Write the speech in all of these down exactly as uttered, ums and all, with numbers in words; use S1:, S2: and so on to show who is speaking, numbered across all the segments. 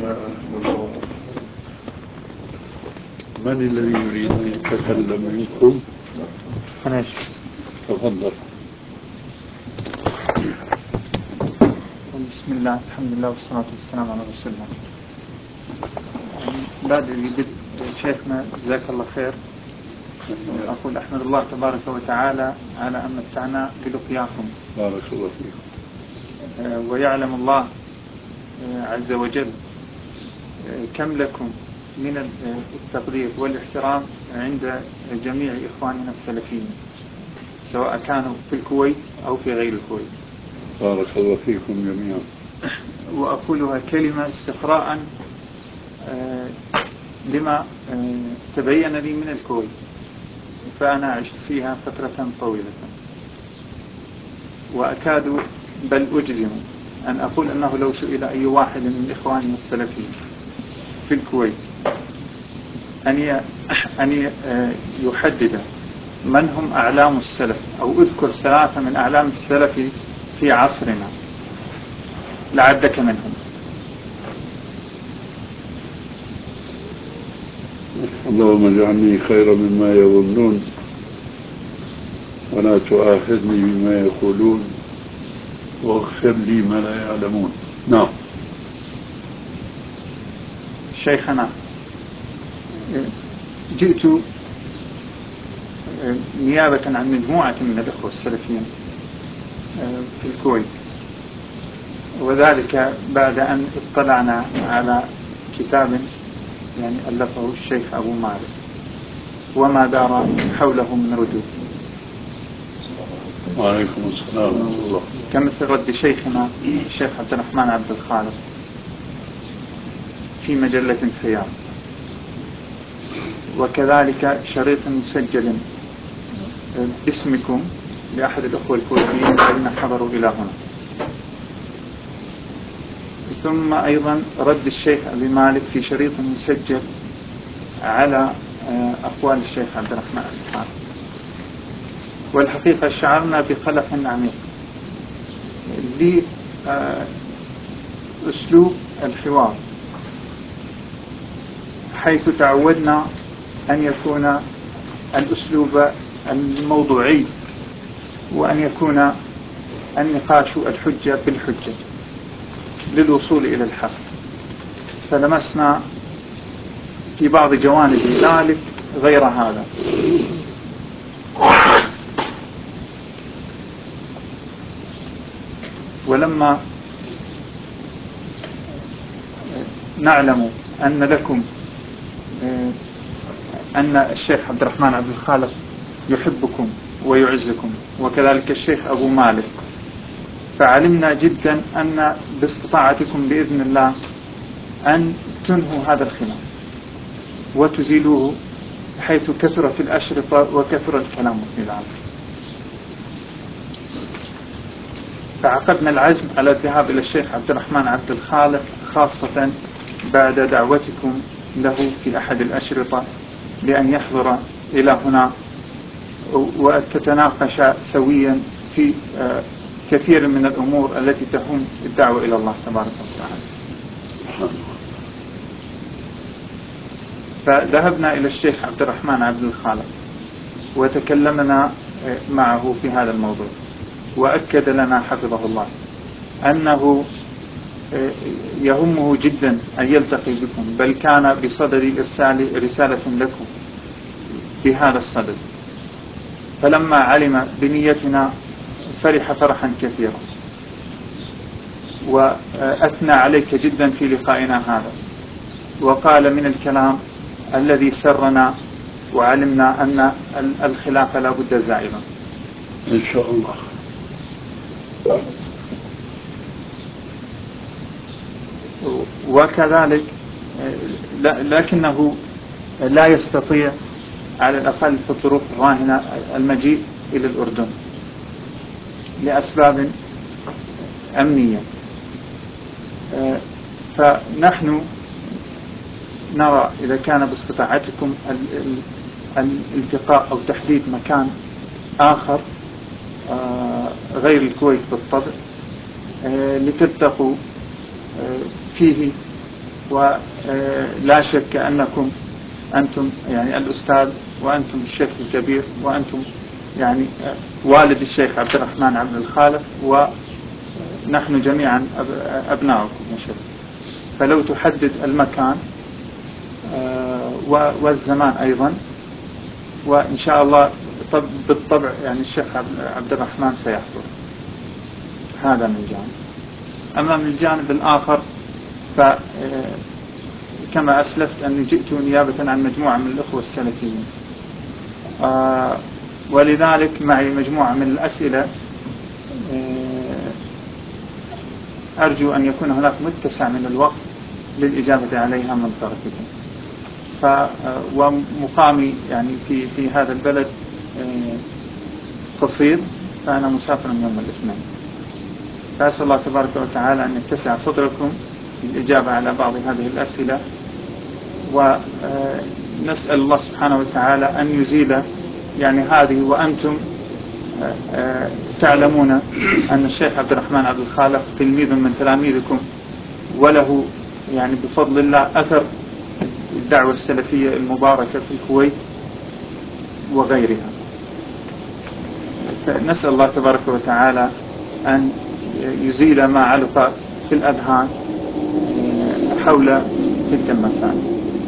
S1: الله. من الذي يريد أن يتكلم منكم؟
S2: أنا.
S1: تفضل.
S2: بسم الله، الحمد لله والصلاة والسلام على رسول الله. بعد بدء شيخنا جزاك الله خير، أقول أحمد الله تبارك وتعالى على أن متعنا بلقياكم.
S1: بارك الله فيكم.
S2: ويعلم الله عز وجل كم لكم من التقدير والاحترام عند جميع إخواننا السلفيين، سواء كانوا في الكويت أو في غير الكويت.
S1: بارك الله فيكم جميعا.
S2: وأقولها كلمة استقراء لما تبين لي من الكويت، فأنا عشت فيها فترة طويلة، وأكاد بل أجزم أن أقول أنه لو سئل أي واحد من إخواننا السلفيين في الكويت أن أن يحدد من هم أعلام السلف أو أذكر ثلاثة من أعلام السلف في عصرنا لعدك منهم.
S1: اللهم اجعلني خيرا مما يظنون ولا تؤاخذني بما يقولون واغفر لي ما لا يعلمون. نعم.
S2: شيخنا، جئت نيابة عن مجموعة من الإخوة السلفيين في الكويت، وذلك بعد أن اطلعنا على كتاب يعني ألفه الشيخ أبو مالك وما دار حوله من ردود.
S1: وعليكم السلام ورحمة الله.
S2: كمثل رد شيخنا الشيخ عبد الرحمن عبد الخالق في مجلة سيارة، وكذلك شريط مسجل باسمكم لأحد الأخوة الكويتيين الذين حضروا إلى هنا، ثم أيضا رد الشيخ أبي مالك في شريط مسجل على أقوال الشيخ عبد الرحمن عبد الخالق. والحقيقة شعرنا بقلق عميق لأسلوب الحوار، حيث تعودنا أن يكون الأسلوب الموضوعي وأن يكون النقاش الحجة بالحجة للوصول إلى الحق، فلمسنا في بعض جوانب ذلك غير هذا. ولما نعلم أن لكم أن الشيخ عبد الرحمن عبد الخالق يحبكم ويعزكم وكذلك الشيخ أبو مالك، فعلمنا جدا أن باستطاعتكم بإذن الله أن تنهوا هذا الخلاف وتزيلوه، حيث كثرت الأشرطة وكثر الكلام في ذلك. فعقدنا العزم على الذهاب إلى الشيخ عبد الرحمن عبد الخالق، خاصة بعد دعوتكم له في أحد الأشرطة لأن يحضر إلى هنا وتتناقش سويا في كثير من الأمور التي تهم الدعوة إلى الله تبارك وتعالى. فذهبنا إلى الشيخ عبد الرحمن عبد الخالق وتكلمنا معه في هذا الموضوع، وأكد لنا حفظه الله أنه يهمه جدا أن يلتقي بكم، بل كان بصدد إرسال رسالة لكم بهذا الصدد، فلما علم بنيتنا فرح فرحا كثيرا وأثنى عليك جدا في لقائنا هذا، وقال من الكلام الذي سرنا وعلمنا أن الخلاف لا بد زائلا
S1: إن شاء الله.
S2: وكذلك لكنه لا يستطيع على الأقل في الظروف الراهنة المجيء إلى الأردن لأسباب أمنية، فنحن نرى إذا كان باستطاعتكم الالتقاء أو تحديد مكان آخر غير الكويت بالطبع لتلتقوا فيه ولا شك أنكم أنتم يعني الأستاذ، وأنتم الشيخ الكبير، وأنتم يعني والد الشيخ عبد الرحمن عبد الخالق، ونحن جميعا أبناؤكم يا شيخ. فلو تحدد المكان والزمان أيضا، وإن شاء الله بالطبع يعني الشيخ عبد الرحمن سيحضر. هذا من جانب. أما من الجانب الآخر فكما أسلفت أني جئت نيابة عن مجموعة من الأخوة السلفيين، ولذلك معي مجموعة من الأسئلة أرجو أن يكون هناك متسع من الوقت للإجابة عليها من طرفكم. ف ومقامي يعني في في هذا البلد قصير، فأنا مسافر يوم الاثنين، فأسأل الله تبارك وتعالى أن يتسع صدركم للإجابة على بعض هذه الأسئلة، ونسأل الله سبحانه وتعالى أن يزيل يعني هذه. وأنتم تعلمون أن الشيخ عبد الرحمن عبد الخالق تلميذ من تلاميذكم، وله يعني بفضل الله أثر الدعوة السلفية المباركة في الكويت وغيرها. فنسأل الله تبارك وتعالى أن يزيل ما علق في الأذهان حول تلك المسائل.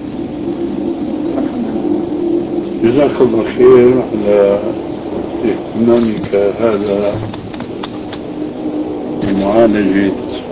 S1: جزاك الله خير على اهتمامك هذا بمعالجة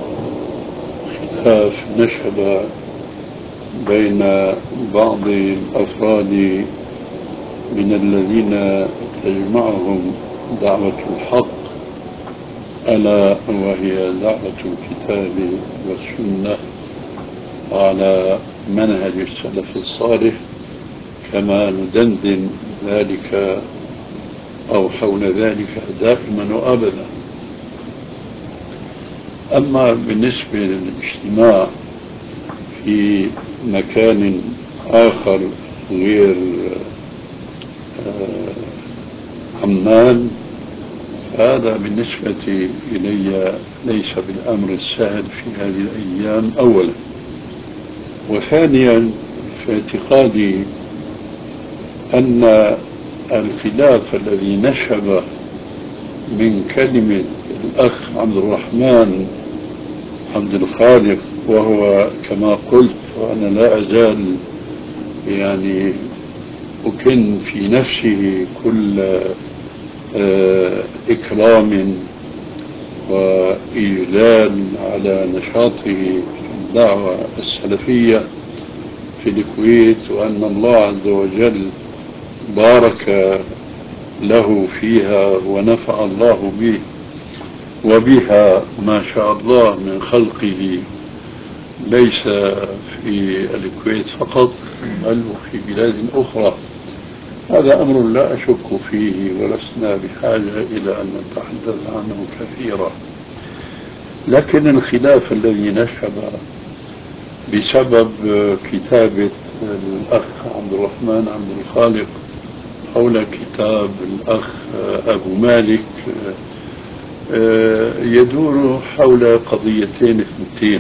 S1: خلاف نشب بين بعض الأفراد من الذين تجمعهم دعوة الحق، ألا وهي دعوة الكتاب والسنة على منهج السلف الصالح، كما ندندن ذلك أو حول ذلك دائما وأبدا. أما بالنسبة للاجتماع في مكان آخر غير عمان، هذا بالنسبة إلي ليس بالأمر السهل في هذه الأيام أولا. وثانيا، في اعتقادي أن الخلاف الذي نشب من كلمة الأخ عبد الرحمن عبد الخالق، وهو كما قلت وأنا لا أزال يعني أكن في نفسه كل إكرام وإجلال على نشاطه في الدعوة السلفية في الكويت، وأن الله عز وجل بارك له فيها ونفع الله به وبها ما شاء الله من خلقه، ليس في الكويت فقط بل وفي بلاد أخرى. هذا أمر لا أشك فيه، ولسنا بحاجة إلى أن نتحدث عنه كثيرا. لكن الخلاف الذي نشب بسبب كتابة الأخ عبد الرحمن عبد الخالق حول كتاب الأخ أبو مالك يدور حول قضيتين اثنتين،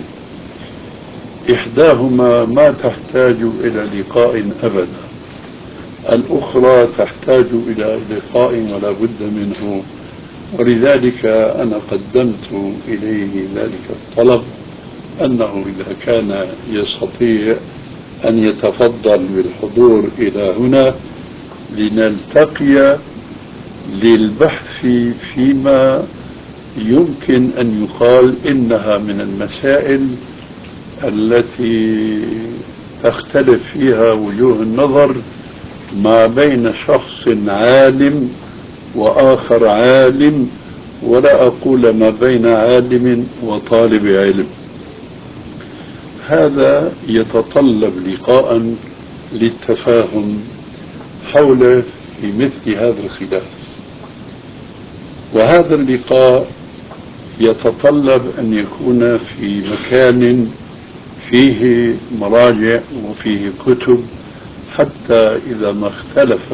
S1: إحداهما ما تحتاج إلى لقاء أبدا، الأخرى تحتاج إلى لقاء ولا بد منه. ولذلك أنا قدمت إليه ذلك الطلب، أنه إذا كان يستطيع أن يتفضل بالحضور إلى هنا لنلتقي للبحث فيما يمكن أن يقال إنها من المسائل التي تختلف فيها وجوه النظر ما بين شخص عالم وآخر عالم، ولا أقول ما بين عالم وطالب علم. هذا يتطلب لقاء للتفاهم حول في مثل هذا الخلاف، وهذا اللقاء يتطلب أن يكون في مكان فيه مراجع وفيه كتب، حتى إذا ما اختلف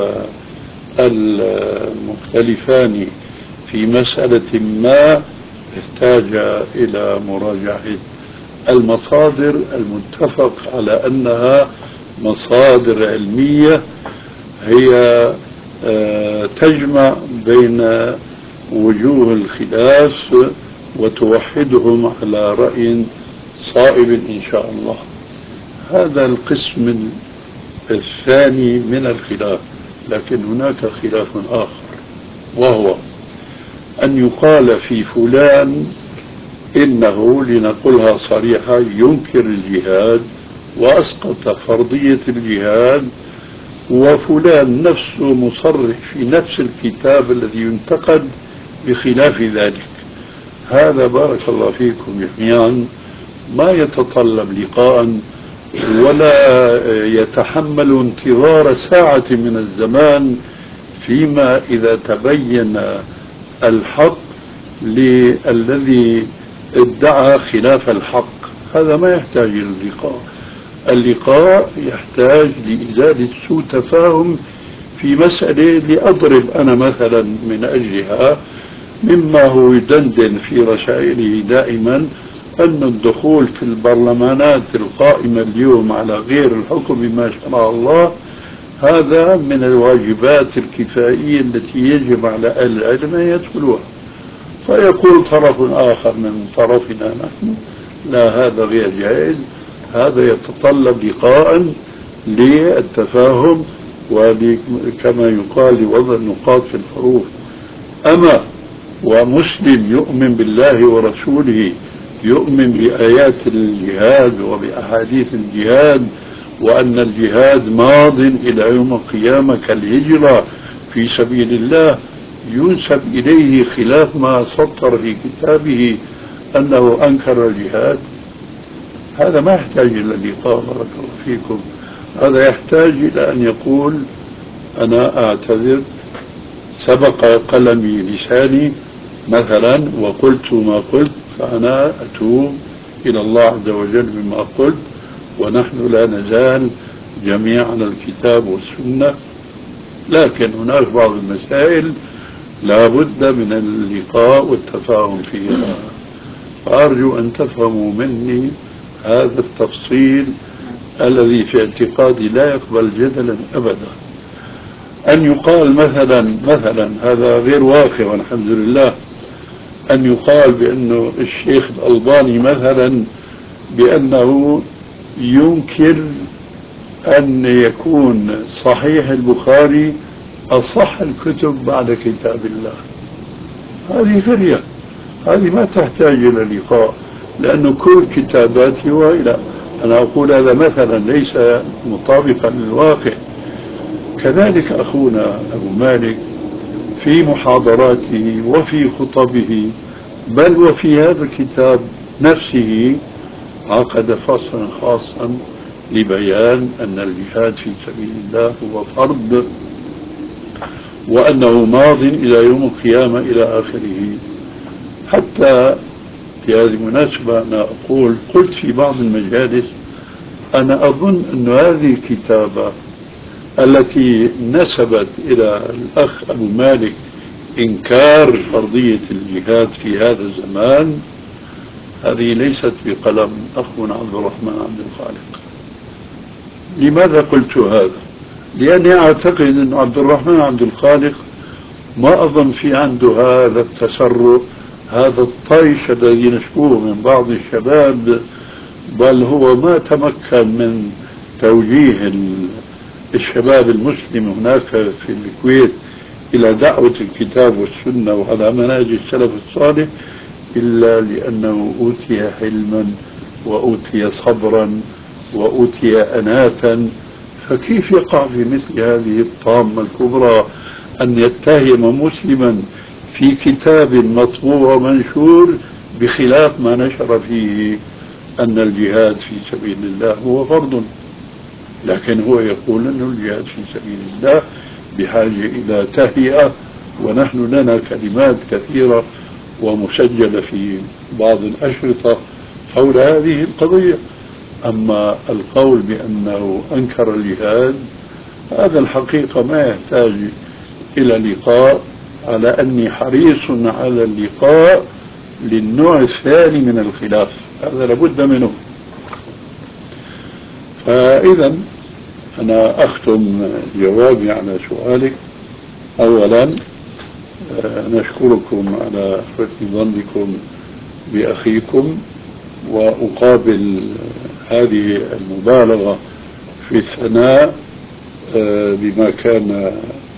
S1: المختلفان في مسألة ما احتاج إلى مراجعة المصادر المتفق على أنها مصادر علمية هي تجمع بين وجوه الخلاف وتوحدهم على رأي صائب إن شاء الله. هذا القسم الثاني من الخلاف. لكن هناك خلاف آخر، وهو أن يقال في فلان إنه، لنقولها صريحة، ينكر الجهاد وأسقط فرضية الجهاد، وفلان نفسه مصرح في نفس الكتاب الذي ينتقد بخلاف ذلك. هذا بارك الله فيكم جميعا ما يتطلب لقاء ولا يتحمل انتظار ساعة من الزمان، فيما إذا تبين الحق للذي ادعى خلاف الحق. هذا ما يحتاج إلى اللقاء. اللقاء يحتاج لإزالة سوء تفاهم في مسألة لأضرب أنا مثلا من أجلها، مما هو يدندن في رسائله دائما أن الدخول في البرلمانات القائمة اليوم على غير الحكم بما شرع الله هذا من الواجبات الكفائية التي يجب على أهل العلم أن يدخلوها. فيقول طرف آخر من طرفنا نحن لا، هذا غير جائز، هذا يتطلب لقاء للتفاهم وكما يقال لوضع النقاط في الحروف. أما ومسلم يؤمن بالله ورسوله، يؤمن بآيات الجهاد وبأحاديث الجهاد، وأن الجهاد ماض إلى يوم القيامة كالهجرة في سبيل الله، ينسب إليه خلاف ما سطر في كتابه أنه أنكر الجهاد، هذا ما يحتاج إلى اللقاء بارك الله فيكم. هذا يحتاج إلى أن يقول أنا أعتذر، سبق قلمي لساني مثلا وقلت ما قلت، فأنا أتوب إلى الله عز وجل بما قلت، ونحن لا نزال جميعا على الكتاب والسنة. لكن هناك بعض المسائل لا بد من اللقاء والتفاهم فيها، فأرجو أن تفهموا مني هذا التفصيل الذي في اعتقادي لا يقبل جدلا أبدا. أن يقال مثلا مثلا هذا غير واقع والحمد لله، أن يقال بأنه الشيخ الألباني مثلا بأنه يمكن أن يكون صحيح البخاري أصح الكتب بعد كتاب الله، هذه فرية، هذه ما تحتاج إلى لقاء، لأنه كل كتاباته وإلى أنا أقول هذا مثلا ليس مطابقا للواقع. كذلك أخونا أبو مالك في محاضراته وفي خطبه بل وفي هذا الكتاب نفسه عقد فصلا خاصا لبيان أن الجهاد في سبيل الله هو فرض، وأنه ماض إلى يوم القيامة إلى آخره. حتى في هذه المناسبة أنا أقول، قلت في بعض المجالس أنا أظن أن هذه الكتابة التي نسبت إلى الأخ أبو مالك إنكار فرضية الجهاد في هذا الزمان، هذه ليست بقلم أخونا عبد الرحمن عبد الخالق. لماذا قلت هذا؟ لأني أعتقد أن عبد الرحمن عبد الخالق ما أظن في عنده هذا التسرع، هذا الطيش الذي نشكوه من بعض الشباب، بل هو ما تمكن من توجيه الشباب المسلم هناك في الكويت إلى دعوة الكتاب والسنة وعلى منهج السلف الصالح إلا لأنه أوتي حلما وأوتي صبرا وأوتي أناتا. فكيف يقع في مثل هذه الطامة الكبرى أن يتهم مسلما في كتاب مطبوع ومنشور بخلاف ما نشر فيه أن الجهاد في سبيل الله هو فرض، لكن هو يقول أن الجهاد في سبيل الله بحاجة إلى تهيئة، ونحن لنا كلمات كثيرة ومسجلة في بعض الأشرطة حول هذه القضية. أما القول بأنه أنكر الجهاد هذا الحقيقة ما يحتاج إلى لقاء، على أني حريص على اللقاء للنوع الثاني من الخلاف هذا لابد منه. فإذا أنا أختم جوابي على سؤالك. أولا نشكركم على حسن ظنكم بأخيكم، وأقابل هذه المبالغة في الثناء بما كان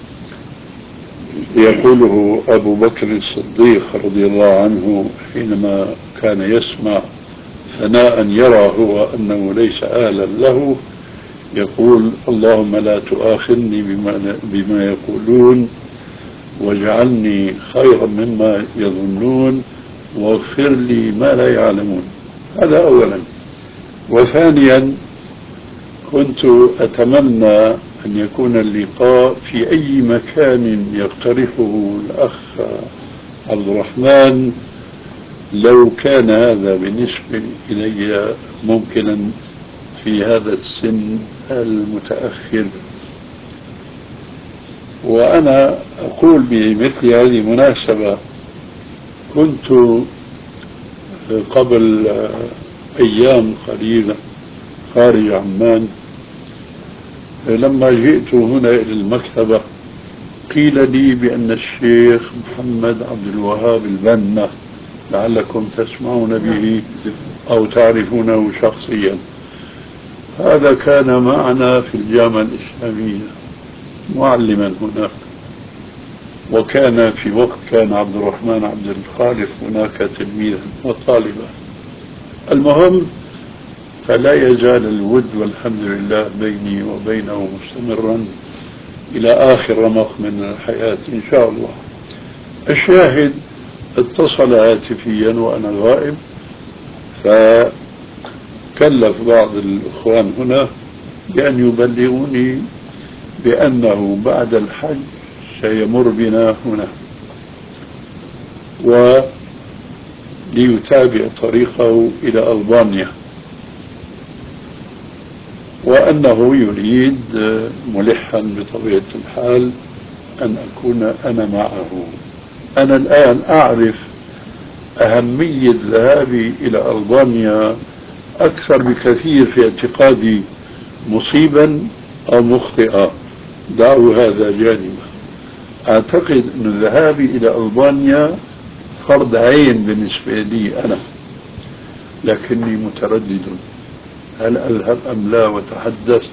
S1: يقوله أبو بكر الصديق رضي الله عنه حينما كان يسمع ثناء يرى هو أنه ليس أهلا له، يقول: اللهم لا تؤاخذني بما, بما يقولون واجعلني خيرا مما يظنون واغفر لي ما لا يعلمون. هذا أولا. وثانيا كنت أتمنى أن يكون اللقاء في أي مكان يقترحه الأخ عبد الرحمن، لو كان هذا بالنسبة إلي ممكنا في هذا السن المتأخر. وأنا أقول بمثل هذه المناسبة، كنت قبل أيام قليلة خارج عمان، لما جئت هنا إلى المكتبة قيل لي بأن الشيخ محمد عبد الوهاب البنا، لعلكم تسمعون به أو تعرفونه شخصيا، هذا كان معنا في الجامعة الإسلامية معلما هناك، وكان في وقت كان عبد الرحمن عبد الخالق هناك تلميذا وطالبا. المهم، فلا يزال الود والحمد لله بيني وبينه مستمرا إلى آخر رمق من الحياة إن شاء الله. الشاهد، اتصل هاتفيا وأنا غائب، فكلف بعض الإخوان هنا بأن يبلغوني بأنه بعد الحج سيمر بنا هنا وليتابع طريقه إلى ألبانيا، وأنه يريد ملحا بطبيعة الحال أن أكون أنا معه. أنا الآن أعرف أهمية ذهابي إلى ألبانيا أكثر بكثير في اعتقادي، مصيبا أو مخطئا، دعوا هذا جانبا. أعتقد أن ذهابي إلى ألبانيا فرض عين بالنسبة لي أنا، لكني متردد هل أذهب أم لا، وتحدثت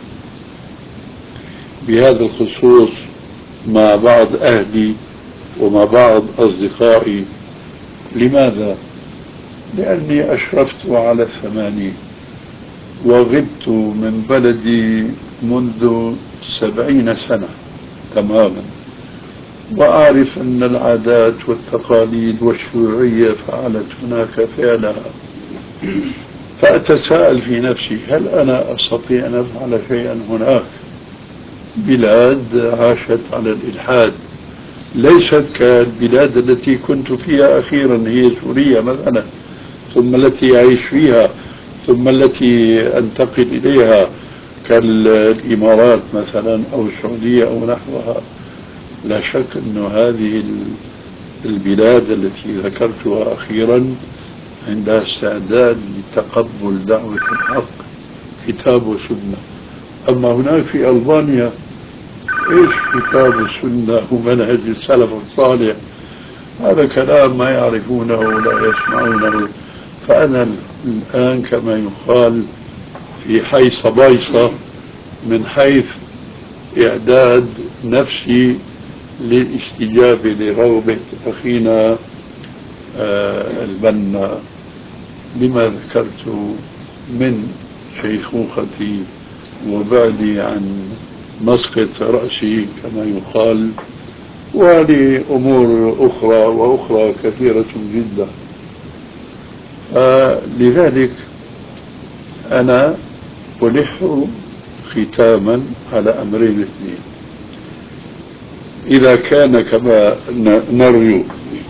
S1: بهذا الخصوص مع بعض أهلي ومع بعض أصدقائي. لماذا؟ لأني أشرفت على الثمانين وغبت من بلدي منذ سبعين سنة تماما، وأعرف أن العادات والتقاليد والشيوعية فعلت هناك فعلها. فأتساءل في نفسي، هل أنا أستطيع أن أفعل شيئا هناك؟ بلاد عاشت على الإلحاد، ليست كالبلاد التي كنت فيها أخيرا، هي سوريا مثلا، ثم التي أعيش فيها، ثم التي أنتقل إليها كالإمارات مثلا أو السعودية أو نحوها. لا شك أن هذه البلاد التي ذكرتها أخيرا عندها استعداد لتقبل دعوة الحق كتاب وسنة. أما هناك في ألبانيا إيش كتاب السنة ومنهج السلف الصالح؟ هذا كلام ما يعرفونه ولا يسمعونه. فأنا الآن كما يقال في حي صبايصة من حيث إعداد نفسي للاستجابة لرغبة أخينا آه البنا لما ذكرت من شيخوختي وبعدي عن مسقط رأسي كما يقال، ولأمور أخرى وأخرى كثيرة جدا. آه لذلك أنا ألح ختاما على أمرين اثنين. إذا كان كما نرجو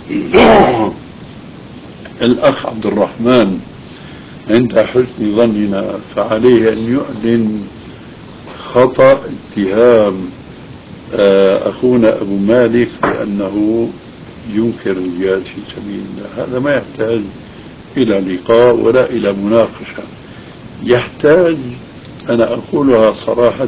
S1: الأخ عبد الرحمن عند حسن ظننا، فعليه أن يعلن خطأ اتهام أخونا أبو مالك بأنه ينكر الجهاد في سبيل الله. هذا ما يحتاج إلى لقاء ولا إلى مناقشة. يحتاج، أنا أقولها صراحة،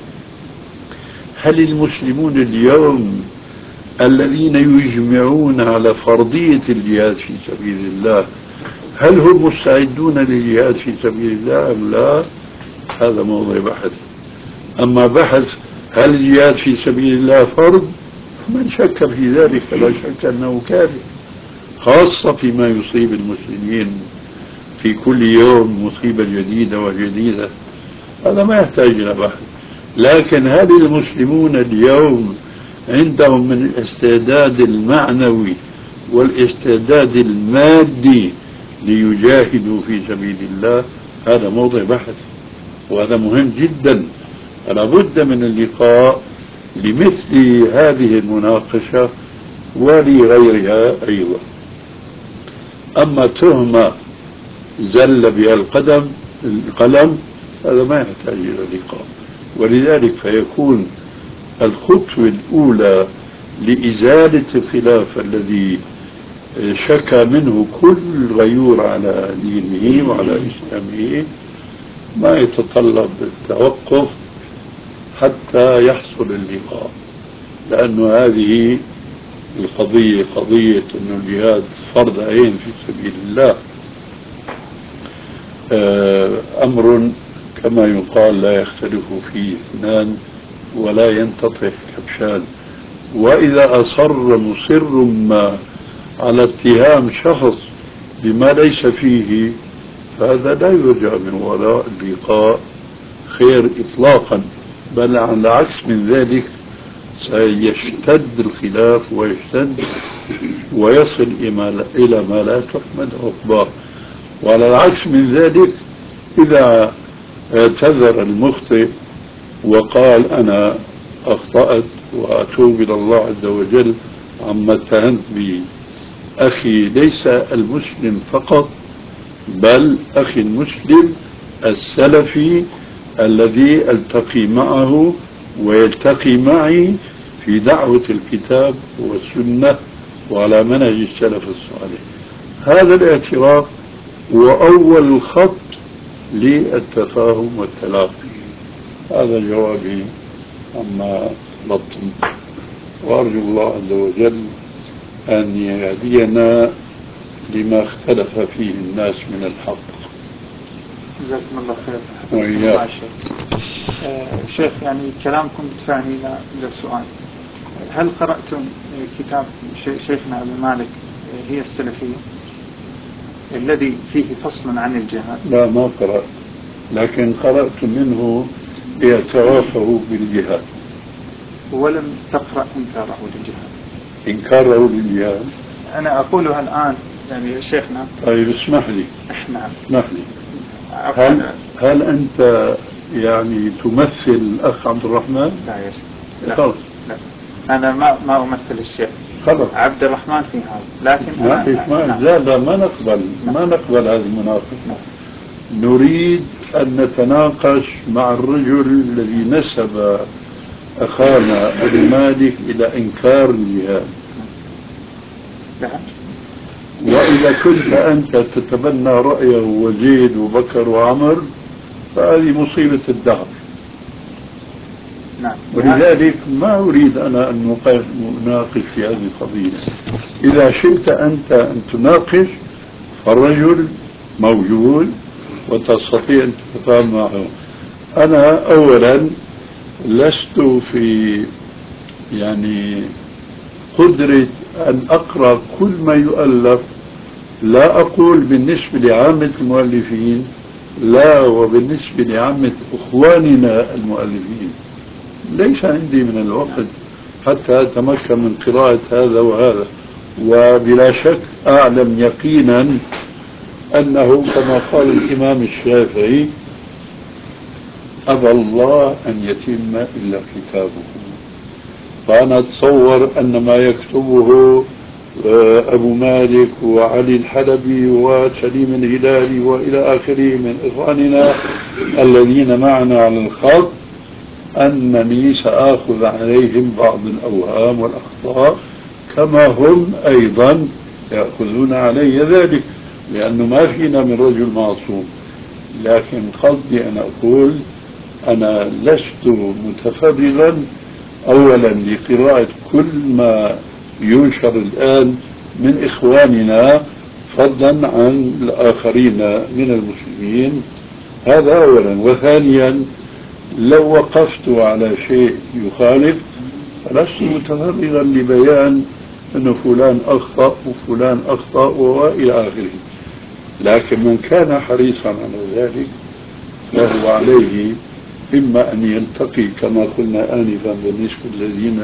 S1: هل المسلمون اليوم الذين يجمعون على فرضية الجهاد في سبيل الله هل هم مستعدون للجهاد في سبيل الله أم لا؟ هذا موضوع بحث. أما بحث هل الجهاد في سبيل الله فرض، من شك في ذلك فلا شك أنه كافر، خاصة فيما يصيب المسلمين في كل يوم مصيبة جديدة وجديدة، هذا ما يحتاج إلى بحث. لكن هل المسلمون اليوم عندهم من الاستعداد المعنوي والاستعداد المادي ليجاهدوا في سبيل الله؟ هذا موضوع بحث، وهذا مهم جدا. فلا بد من اللقاء لمثل هذه المناقشة ولغيرها أيضا. أما تهمة زل بها القدم القلم هذا ما يحتاج إلى لقاء. ولذلك فيكون الخطوة الأولى لإزالة الخلاف الذي شكى منه كل غيور على دينه وعلى إسلامه ما يتطلب التوقف حتى يحصل اللقاء، لأن هذه القضية قضية أن الجهاد فرض عين في سبيل الله أمر كما يقال لا يختلف فيه اثنان ولا ينتطح كبشان. وإذا أصر مصر ما على اتهام شخص بما ليس فيه فهذا لا يرجع من وراء اللقاء خير إطلاقا، بل على العكس من ذلك سيشتد الخلاف ويشتد ويصل إلى ما لا تحمد عقباه. وعلى العكس من ذلك إذا اعتذر المخطئ وقال أنا أخطأت وأتوب إلى الله عز وجل عما اتهمت به، أخي ليس المسلم فقط بل أخي المسلم السلفي الذي ألتقي معه ويلتقي معي في دعوة الكتاب والسنة وعلى منهج السلف الصالح. هذا الاعتراف هو أول الخط للتفاهم والتلاقي. هذا جوابي عما طلبتم، وأرجو الله عز وجل أن يهدينا لما اختلف فيه الناس من الحق.
S2: جزاكم الله خير.
S1: وإياك.
S2: آه شيخ، يعني كلامكم بدفعني إلى سؤال. هل قرأتم كتاب شيخنا أبو مالك هي السلفية الذي فيه فصل عن الجهاد؟
S1: لا ما قرأت، لكن قرأت منه اعترافه بالجهاد.
S2: ولم تقرأ إنكاره للجهاد؟
S1: إنكاره للجهاد
S2: أنا أقولها الآن يعني شيخنا.
S1: طيب اسمح لي.
S2: نعم
S1: اسمح لي. هل, هل أنت يعني تمثل الأخ عبد الرحمن؟
S2: لا يا شيخ. لا.
S1: خلص.
S2: لا. أنا ما ما أمثل الشيخ.
S1: خلص.
S2: عبد الرحمن في هذا، لكن
S1: ما
S2: أنا
S1: ما
S2: نعم.
S1: لا لا ما نقبل نعم. ما نقبل هذه المناقشة.
S2: نعم.
S1: نريد أن نتناقش مع الرجل الذي نسب أخانا أبي مالك إلى إنكار الجهاد.
S2: نعم.
S1: وإذا كنت أنت تتبنى رأيه وزيد وبكر وعمر فهذه مصيبة الدهر.
S2: نعم.
S1: ولذلك ما أريد أنا أن نناقش في هذه القضية. إذا شئت أنت أن تناقش فالرجل موجود وتستطيع أن تتفاهم معه. أنا أولا لست في يعني قدرة أن أقرأ كل ما يؤلف، لا أقول بالنسبة لعامة المؤلفين، لا وبالنسبة لعامة إخواننا المؤلفين ليس عندي من الوقت حتى أتمكن من قراءة هذا وهذا. وبلا شك أعلم يقينا أنه كما قال الإمام الشافعي أبى الله أن يتم إلا كتابه. فأنا أتصور أن ما يكتبه أبو مالك وعلي الحلبي وسليم الهلالي وإلى آخره من إخواننا الذين معنا على الخط أنني سآخذ عليهم بعض الأوهام والأخطاء كما هم أيضا يأخذون علي ذلك. لأنه ما فينا من رجل معصوم. لكن قصدي أن أقول أنا لست متفرغا أولا لقراءة كل ما ينشر الآن من إخواننا فضلا عن الآخرين من المسلمين، هذا أولا. وثانيا لو وقفت على شيء يخالف فلست متفرغا لبيان أن فلان أخطأ وفلان أخطأ وإلى آخره. لكن من كان حريصا على ذلك فهو عليه إما أن يلتقي كما قلنا آنفا بالنسبة للذين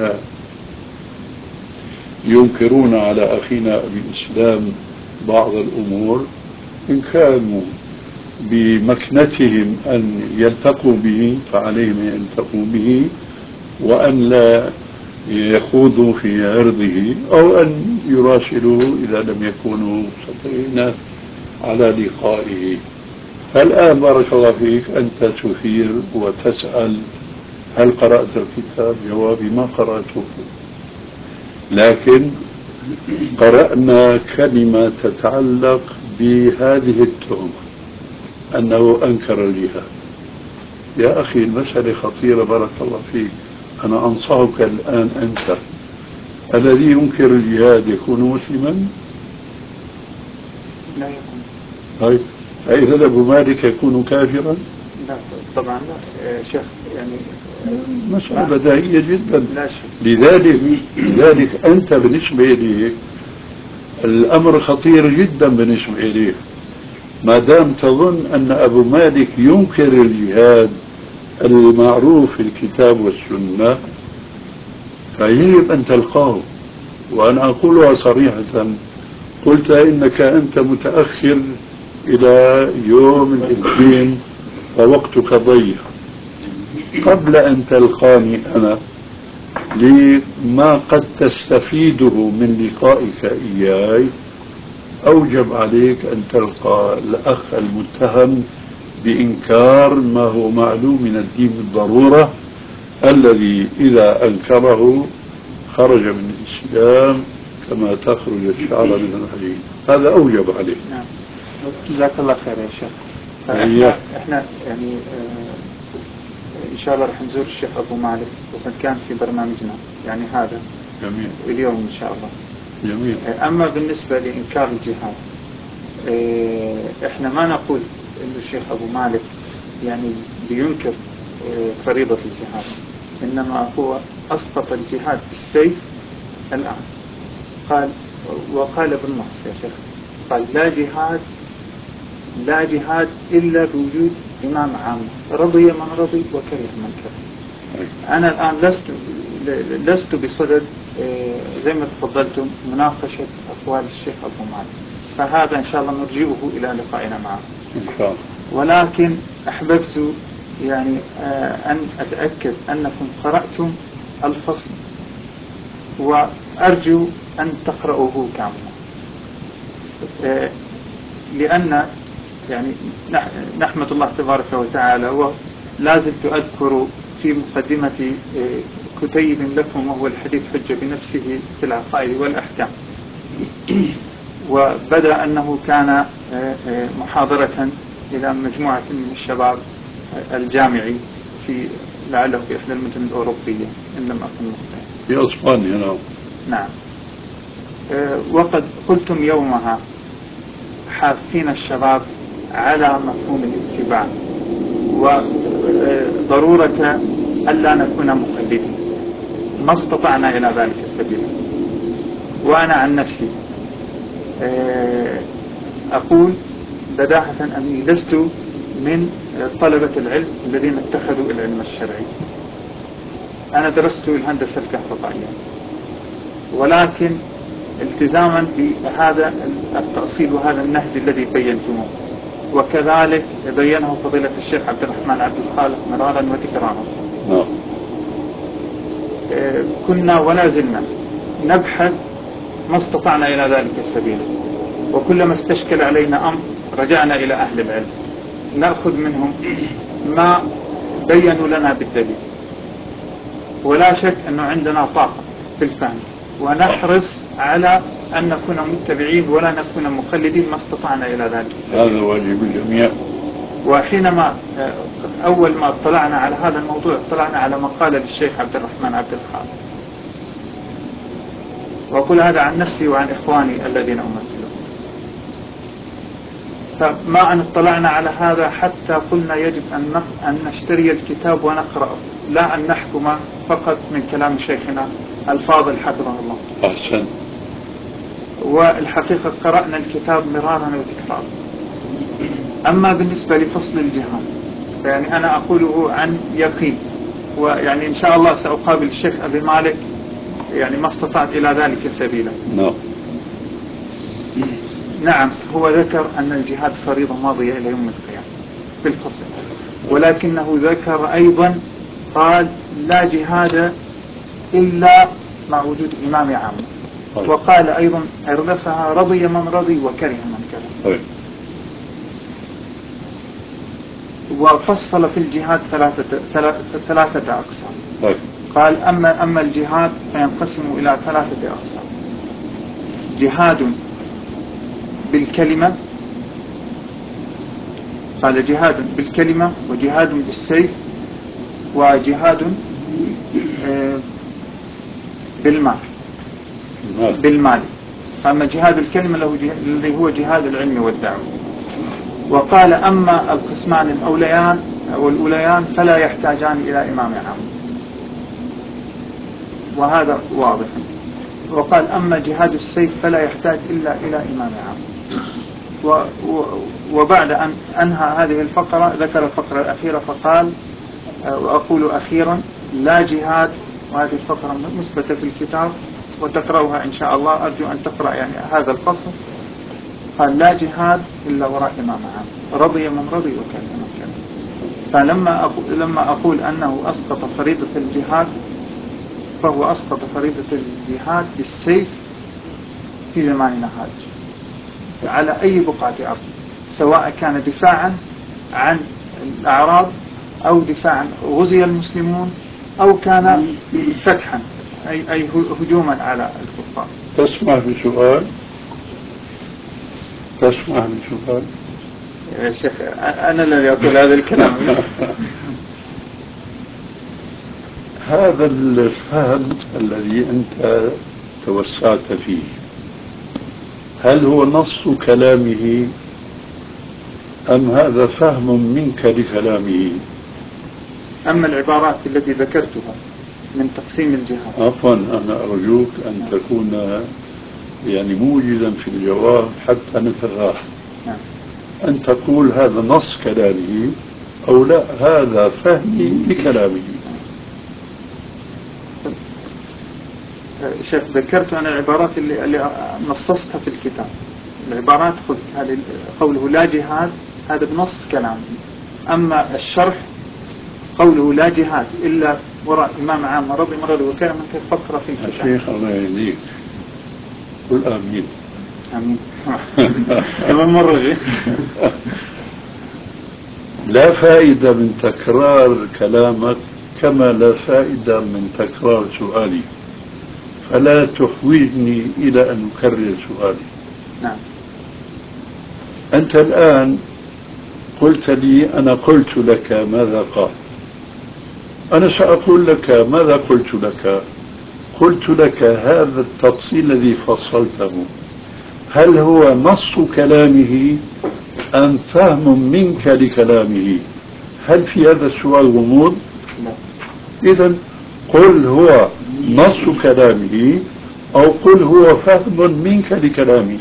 S1: ينكرون على أخينا بالإسلام بعض الأمور، إن كانوا بمكنتهم أن يلتقوا به فعليهم أن يلتقوا به وأن لا يخوضوا في عرضه، أو أن يراسلوا إذا لم يكونوا مستطيعين على لقائه. الآن بارك الله فيك أنت تثير وتسأل هل قرأت الكتاب؟ جوابي ما قرأته، لكن قرأنا كلمة تتعلق بهذه التهمة أنه أنكر الجهاد. يا أخي المسألة خطيرة بارك الله فيك. أنا أنصحك الآن أنت، الذي ينكر الجهاد يكون مسلما؟
S2: لا يكون.
S1: طيب فإذا أبو مالك يكون كافرا؟
S2: لا طبعا لا شيخ، يعني
S1: مسألة بديهية جدا.
S2: لا شيء.
S1: لذلك لذلك أنت بالنسبة لي الأمر خطير جدا بالنسبة إليه. ما دام تظن أن أبو مالك ينكر الجهاد المعروف في الكتاب والسنة فيجب أن تلقاه. وأنا أقولها صريحة، قلت إنك أنت متأخر إلى يوم الاثنين فوقتك ضيق. قبل أن تلقاني أنا لما قد تستفيده من لقائك إياي أوجب عليك أن تلقى الأخ المتهم بإنكار ما هو معلوم من الدين بالضرورة، الذي إذا أنكره خرج من الإسلام كما تخرج الشعر من الحديد. هذا أوجب عليه.
S2: نعم. جزاك الله خير يا شيخ. احنا احنا يعني اه ان شاء الله راح نزور الشيخ ابو مالك وقد كان في برنامجنا يعني هذا.
S1: جميل.
S2: اليوم ان شاء الله.
S1: جميل.
S2: اما بالنسبه لانكار الجهاد، اه احنا ما نقول ان الشيخ ابو مالك يعني بينكر اه فريضه الجهاد، انما هو اسقط الجهاد بالسيف الان. قال وقال بالنص يا شيخ، قال لا جهاد لا جهاد إلا بوجود إمام عام، رضي من رضي وكره من كره. أنا الآن لست لست بصدد زي ما تفضلتم مناقشة أقوال الشيخ أبو مالك، فهذا إن شاء الله نرجئه إلى لقائنا معه
S1: إن شاء الله.
S2: ولكن أحببت يعني أن أتأكد أنكم قرأتم الفصل، وأرجو أن تقرأوه كاملا، لأن يعني نحمد الله تبارك وتعالى. ولا زلت أذكر في مقدمة كتيب لكم وهو الحديث حجة بنفسه في العقائد والأحكام، وبدأ أنه كان محاضرة إلى مجموعة من الشباب الجامعي في لعله في إحدى المدن الأوروبية إن لم أكن مخطئا
S1: في أسبانيا. نعم.
S2: نعم. وقد قلتم يومها حاثين الشباب على مفهوم الاتباع وضرورة ألا نكون مقلدين، ما استطعنا إلى ذلك السبيل. وأنا عن نفسي أقول بداهة أني لست من طلبة العلم الذين اتخذوا العلم الشرعي. أنا درست الهندسة الكهربائية، ولكن التزاما بهذا التأصيل وهذا النهج الذي بينتموه، وكذلك بينه فضيلة الشيخ عبد الرحمن عبد الخالق مرارا وتكرارا. كنا ولا زلنا نبحث ما استطعنا إلى ذلك السبيل، وكلما استشكل علينا أمر رجعنا إلى أهل العلم نأخذ منهم ما بينوا لنا بالدليل. ولا شك أنه عندنا طاقة في الفهم، ونحرص على أن نكون متبعين ولا نكون مقلدين ما استطعنا إلى ذلك.
S1: هذا واجب الجميع.
S2: وحينما أول ما اطلعنا على هذا الموضوع اطلعنا على مقالة للشيخ عبد الرحمن عبد الخالق، وأقول هذا عن نفسي وعن إخواني الذين أمثلهم. فما أن اطلعنا على هذا حتى قلنا يجب أن أن نشتري الكتاب ونقرأه، لا أن نحكم فقط من كلام شيخنا الفاضل حفظه الله.
S1: أحسن.
S2: والحقيقة قرأنا الكتاب مرارا وتكرارا. أما بالنسبة لفصل الجهاد يعني أنا أقوله عن يقين، ويعني إن شاء الله سأقابل الشيخ أبي مالك يعني ما استطعت إلى ذلك سبيلا.
S1: نعم.
S2: نعم هو ذكر أن الجهاد فريضة ماضية إلى يوم القيامة في الفصل، ولكنه ذكر أيضا قال لا جهاد إلا مع وجود إمام عام، وقال أيضا أردفها رضي من رضي وكره من كره. وفصل في الجهاد ثلاثة ثلاثة, ثلاثة أقسام. قال أما أما الجهاد فينقسم إلى ثلاثة أقسام: جهاد بالكلمة، قال جهاد بالكلمة وجهاد بالسيف وجهاد بالمال بالمال. أما جهاد الكلمة الذي هو جهاد العلم والدعوة. وقال أما القسمان الأوليان أو الأوليان فلا يحتاجان إلى إمام عام، وهذا واضح. وقال أما جهاد السيف فلا يحتاج إلا إلى إمام عام. وبعد أن أنهى هذه الفقرة ذكر الفقرة الأخيرة فقال وأقول أخيرا لا جهاد، وهذه الفقرة مثبتة في الكتاب وتقرأها إن شاء الله، أرجو أن تقرأ يعني هذا الفصل. قال لا جهاد إلا وراء إمام عام رضي من رضي وكره من كره. فلما أقول, لما أقول أنه أسقط فريضة الجهاد فهو أسقط فريضة الجهاد بالسيف في زماننا هذا على أي بقعة أرض، سواء كان دفاعا عن الأعراب أو دفاعا غزي المسلمون أو كان فتحا أي, أي هجوما على الكفار.
S1: تسمح بسؤال؟ تسمح بسؤال؟
S2: يا شيخ أنا الذي أقول هذا الكلام.
S1: هذا الفهم الذي أنت توسعت فيه هل هو نص كلامه أم هذا فهم منك لكلامه؟
S2: أما العبارات التي ذكرتها من تقسيم الجهاد.
S1: عفوا أنا أرجوك أن تكون يعني موجدا في الجواب حتى نتفاهم.
S2: نعم.
S1: أن تقول هذا نص كلامه أو لا هذا فهمي لكلامه.
S2: شيخ ذكرت أنا العبارات اللي, اللي نصصتها في الكتاب، العبارات قلت هذه قوله لا جهاد هذا بنص كلامه. أما الشرح قوله لا جهاد إلا وراء إمام عام رضي مرضي وكان من فقرة في الكتاب.
S1: الشيخ الله يهديك قل آمين.
S2: آمين. كمان مرة.
S1: لا فائدة من تكرار كلامك كما لا فائدة من تكرار سؤالي، فلا تحوجني إلى أن أكرر سؤالي.
S2: نعم.
S1: أنت الآن قلت لي أنا قلت لك ماذا قال، أنا سأقول لك ماذا قلت لك. قلت لك هذا التفصيل الذي فصلته هل هو نص كلامه أم فهم منك لكلامه؟ هل في هذا السؤال غموض؟ إذن قل هو نص كلامه أو قل هو فهم منك لكلامه.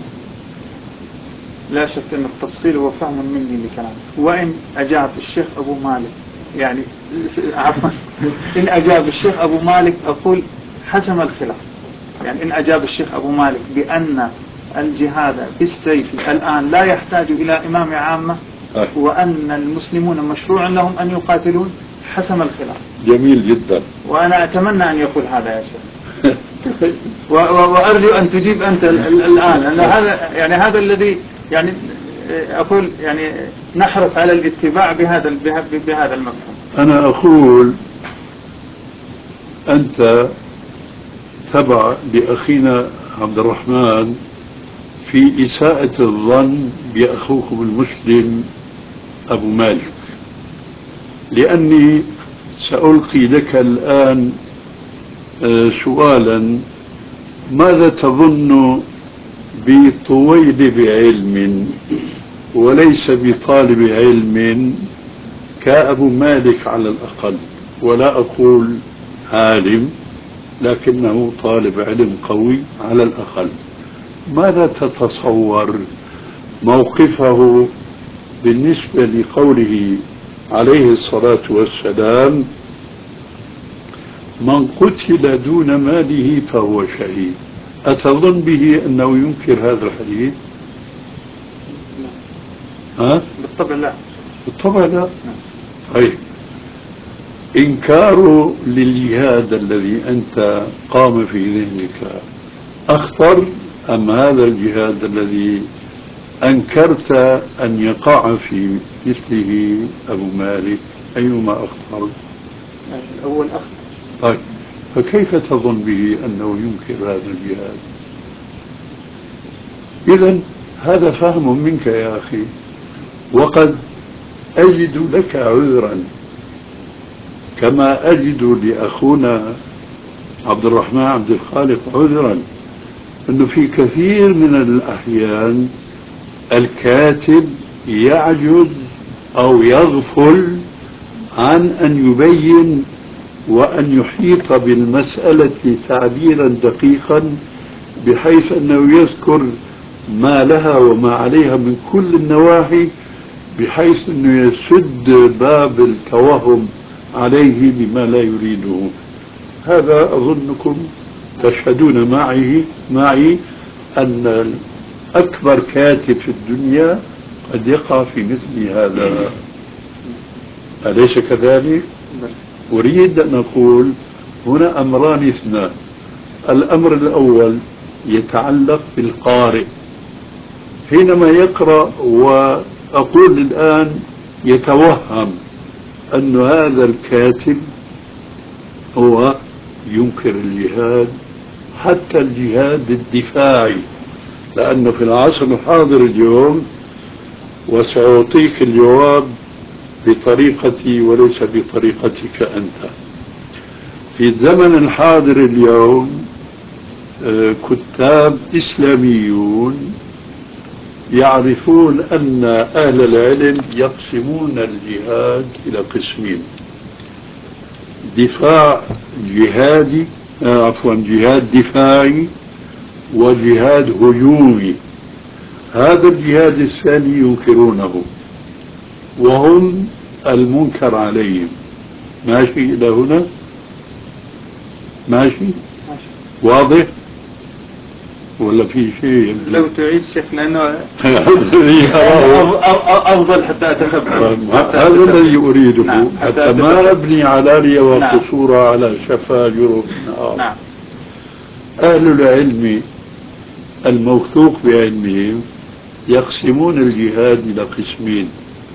S2: لا شك أن التفصيل هو فهم مني لكلامه. وإن أجاب الشيخ أبو مالك يعني عفوا إن أجاب الشيخ أبو مالك أقول حسم الخلاف. يعني إن أجاب الشيخ أبو مالك بأن الجهاد بالسيف الآن لا يحتاج إلى إمام عامة وأن المسلمون مشروع لهم أن يقاتلون حسم الخلاف.
S1: جميل جدا.
S2: وأنا أتمنى أن يقول هذا يا شيخ. وأرجو أن تجيب أنت الآن أن هذا يعني هذا الذي يعني أقول يعني نحرص على الاتباع بهذا بهذا المفهوم.
S1: أنا أقول أنت تبع لأخينا عبد الرحمن في إساءة الظن بأخوكم المسلم أبو مالك، لأني سألقي لك الآن سؤالا: ماذا تظن بطويل بعلم وليس بطالب علم كأبو مالك على الأقل، ولا أقول عالم لكنه طالب علم قوي على الأقل؟ ماذا تتصور موقفه بالنسبة لقوله عليه الصلاة والسلام: من قتل دون ماله فهو شهيد؟ أتظن به أنه ينكر هذا الحديث؟ ها؟
S2: بالطبع لا.
S1: بالطبع لا. طيب، إنكاره للجهاد الذي أنت قام في ذهنك أخطر أم هذا الجهاد الذي أنكرت أن يقع في مثله أبو مالك؟ أيهما أخطر؟
S2: الأول أخطر.
S1: طيب، فكيف تظن به أنه ينكر هذا الجهاد؟ إذن هذا فهم منك يا أخي، وقد أجد لك عذرا كما أجد لأخونا عبد الرحمن عبد الخالق عذرا، أنه في كثير من الأحيان الكاتب يعجز أو يغفل عن أن يبين وأن يحيط بالمسألة تعبيرا دقيقا، بحيث أنه يذكر ما لها وما عليها من كل النواحي، بحيث أنه يسد باب التوهم عليه بما لا يريده. هذا أظنكم تشهدون معي معي أن أكبر كاتب في الدنيا قد يقع في مثل هذا، أليس كذلك؟ أريد أن أقول هنا أمران اثنان. الأمر الأول يتعلق بالقارئ حينما يقرأ، وأقول الآن يتوهم أن هذا الكاتب هو ينكر الجهاد، حتى الجهاد الدفاعي، لأنه في العصر الحاضر اليوم، وسأعطيك الجواب بطريقتي وليس بطريقتك أنت. في الزمن الحاضر اليوم كتاب إسلاميون يعرفون أن أهل العلم يقسمون الجهاد إلى قسمين: دفاع جهادي عفوا جهاد دفاعي وجهاد هجومي. هذا الجهاد الثاني ينكرونه وهم المنكر عليهم. ماشي إلى هنا؟ ماشي؟ واضح؟ ولا في شيء؟
S2: لو تعيد شيخ، لأنه أفضل حتى أتخبر.
S1: هذا الذي أريده. نعم. حتى ما أبني علانية وقصورها. نعم. على شفا جرف نار. نعم. أهل العلم الموثوق بعلمهم يقسمون الجهاد إلى قسمين: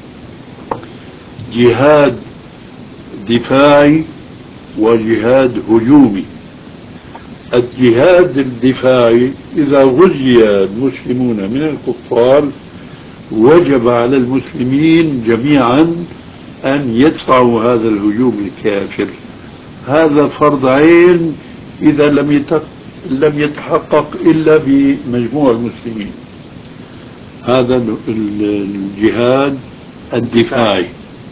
S1: جهاد دفاعي وجهاد هجومي. الجهاد الدفاعي إذا غزي المسلمون من الكفار وجب على المسلمين جميعا أن يدفعوا هذا الهجوم الكافر. هذا فرض عين إذا لم لم يتحقق إلا بمجموع المسلمين. هذا الجهاد الدفاعي.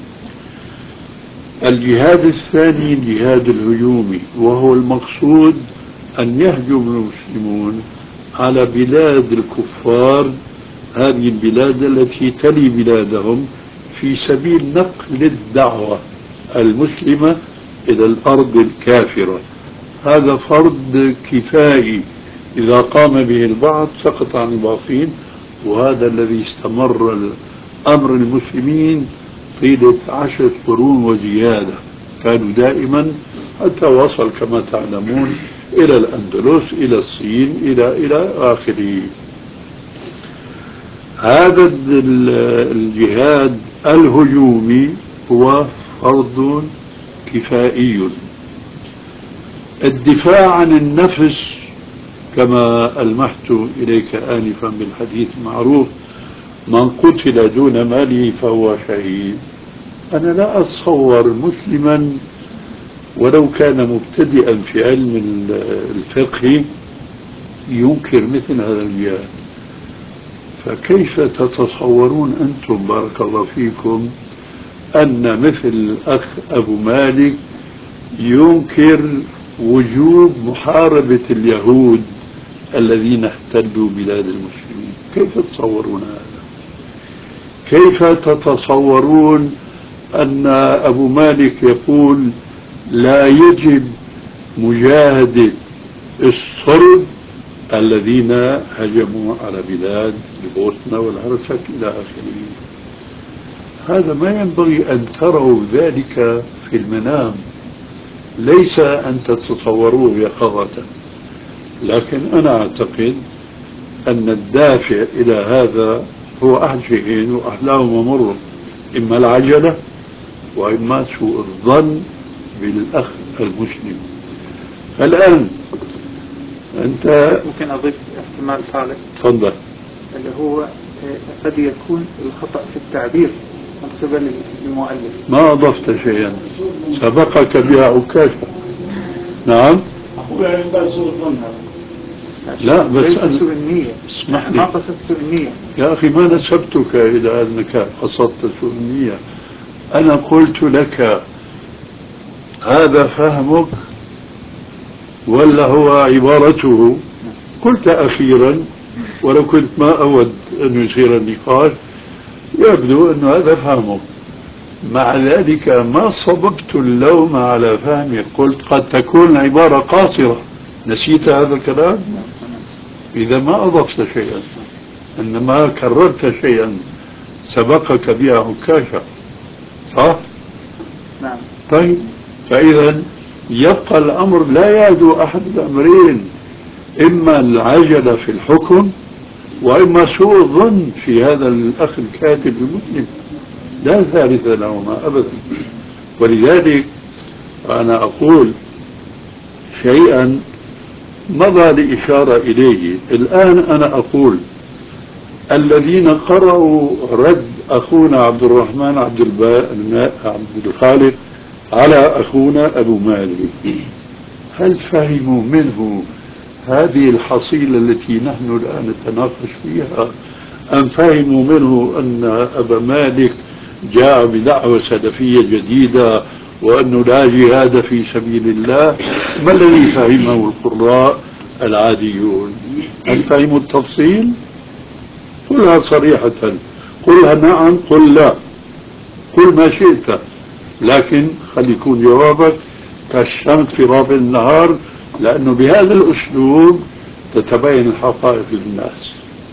S1: الجهاد الثاني الجهاد الهجومي، وهو المقصود أن يهجم المسلمون على بلاد الكفار، هذه البلاد التي تلي بلادهم، في سبيل نقل الدعوة المسلمة إلى الأرض الكافرة. هذا فرض كفائي، إذا قام به البعض سقط عن الباقين، وهذا الذي استمر أمر المسلمين طيلة عشرة قرون وزيادة. كانوا دائما حتى وصل كما تعلمون إلى الأندلس، إلى الصين، إلى إلى آخره. هذا الجهاد الهجومي هو فرض كفائي. الدفاع عن النفس كما ألمحت إليك آنفا بالحديث المعروف: من قتل دون ماله فهو شهيد. أنا لا أتصور مسلما ولو كان مبتدئا في علم الفقه ينكر مثل هذا الجهاد. فكيف تتصورون أنتم بارك الله فيكم أن مثل الأخ أبو مالك ينكر وجوب محاربة اليهود الذين احتلوا بلاد المسلمين؟ كيف تتصورون هذا؟ كيف تتصورون أن أبو مالك يقول لا يجب مجاهدة الصرب الذين هجموا على بلاد البوسنة والهرسك إلى آخره؟ هذا ما ينبغي أن تروا ذلك في المنام، ليس أن تتصوروه يقظة. لكن أنا أعتقد أن الدافع إلى هذا هو أحد شيئين وأحلاهما مر: إما العجلة وإما سوء الظن بالأخ المسلم. الآن أنت
S2: ممكن أضيف احتمال ثالث؟
S1: تفضل.
S2: اللي هو قد يكون الخطأ في التعبير من قبل المؤلف.
S1: ما أضفت شيئا، سبقك بها عكاشة. نعم.
S3: أقول يعني بعد سوء الظن هذا.
S1: لا بس
S2: ليس
S1: أنا
S2: سوء النية،
S1: اسمح
S2: ما
S1: لي
S2: قصدت سوء النية
S1: يا أخي، ما نسبتك إلى أنك قصدت سوء النية. أنا قلت لك هذا فهمك ولا هو عبارته؟ قلت أخيرا ولو كنت ما أود أن يصير النقاش يبدو أن هذا فهمك، مع ذلك ما صببت اللوم على فهمي. قلت قد تكون عبارة قاصرة. نسيت هذا الكلام؟ إذا ما أضفت شيئا إنما كررت شيئا سبقك بها عكاشة، صح؟
S2: نعم.
S1: طيب، فإذا يبقى الأمر لا يعدو أحد الأمرين: إما العجلة في الحكم وإما سوء الظن في هذا الأخ الكاتب المسلم، لا ثالث لهما أبدا. ولذلك أنا أقول شيئا مضى لإشارة إليه. الآن أنا أقول الذين قرأوا رد أخونا عبد الرحمن عبد الباء عبد الخالق على أخونا أبو مالك، هل فهموا منه هذه الحصيلة التي نحن الآن نتناقش فيها، أم فهموا منه أن أبا مالك جاء بدعوة سلفية جديدة وأنه لا جهاد في سبيل الله؟ ما الذي فهمه القراء العاديون؟ هل فهموا التفصيل؟ قلها صريحة، قلها نعم، قل لا، قل ما شئت، لكن خلي يكون جوابك كالشمس في رابع النهار، لأنه بهذا الأسلوب تتبين الحقائق للناس.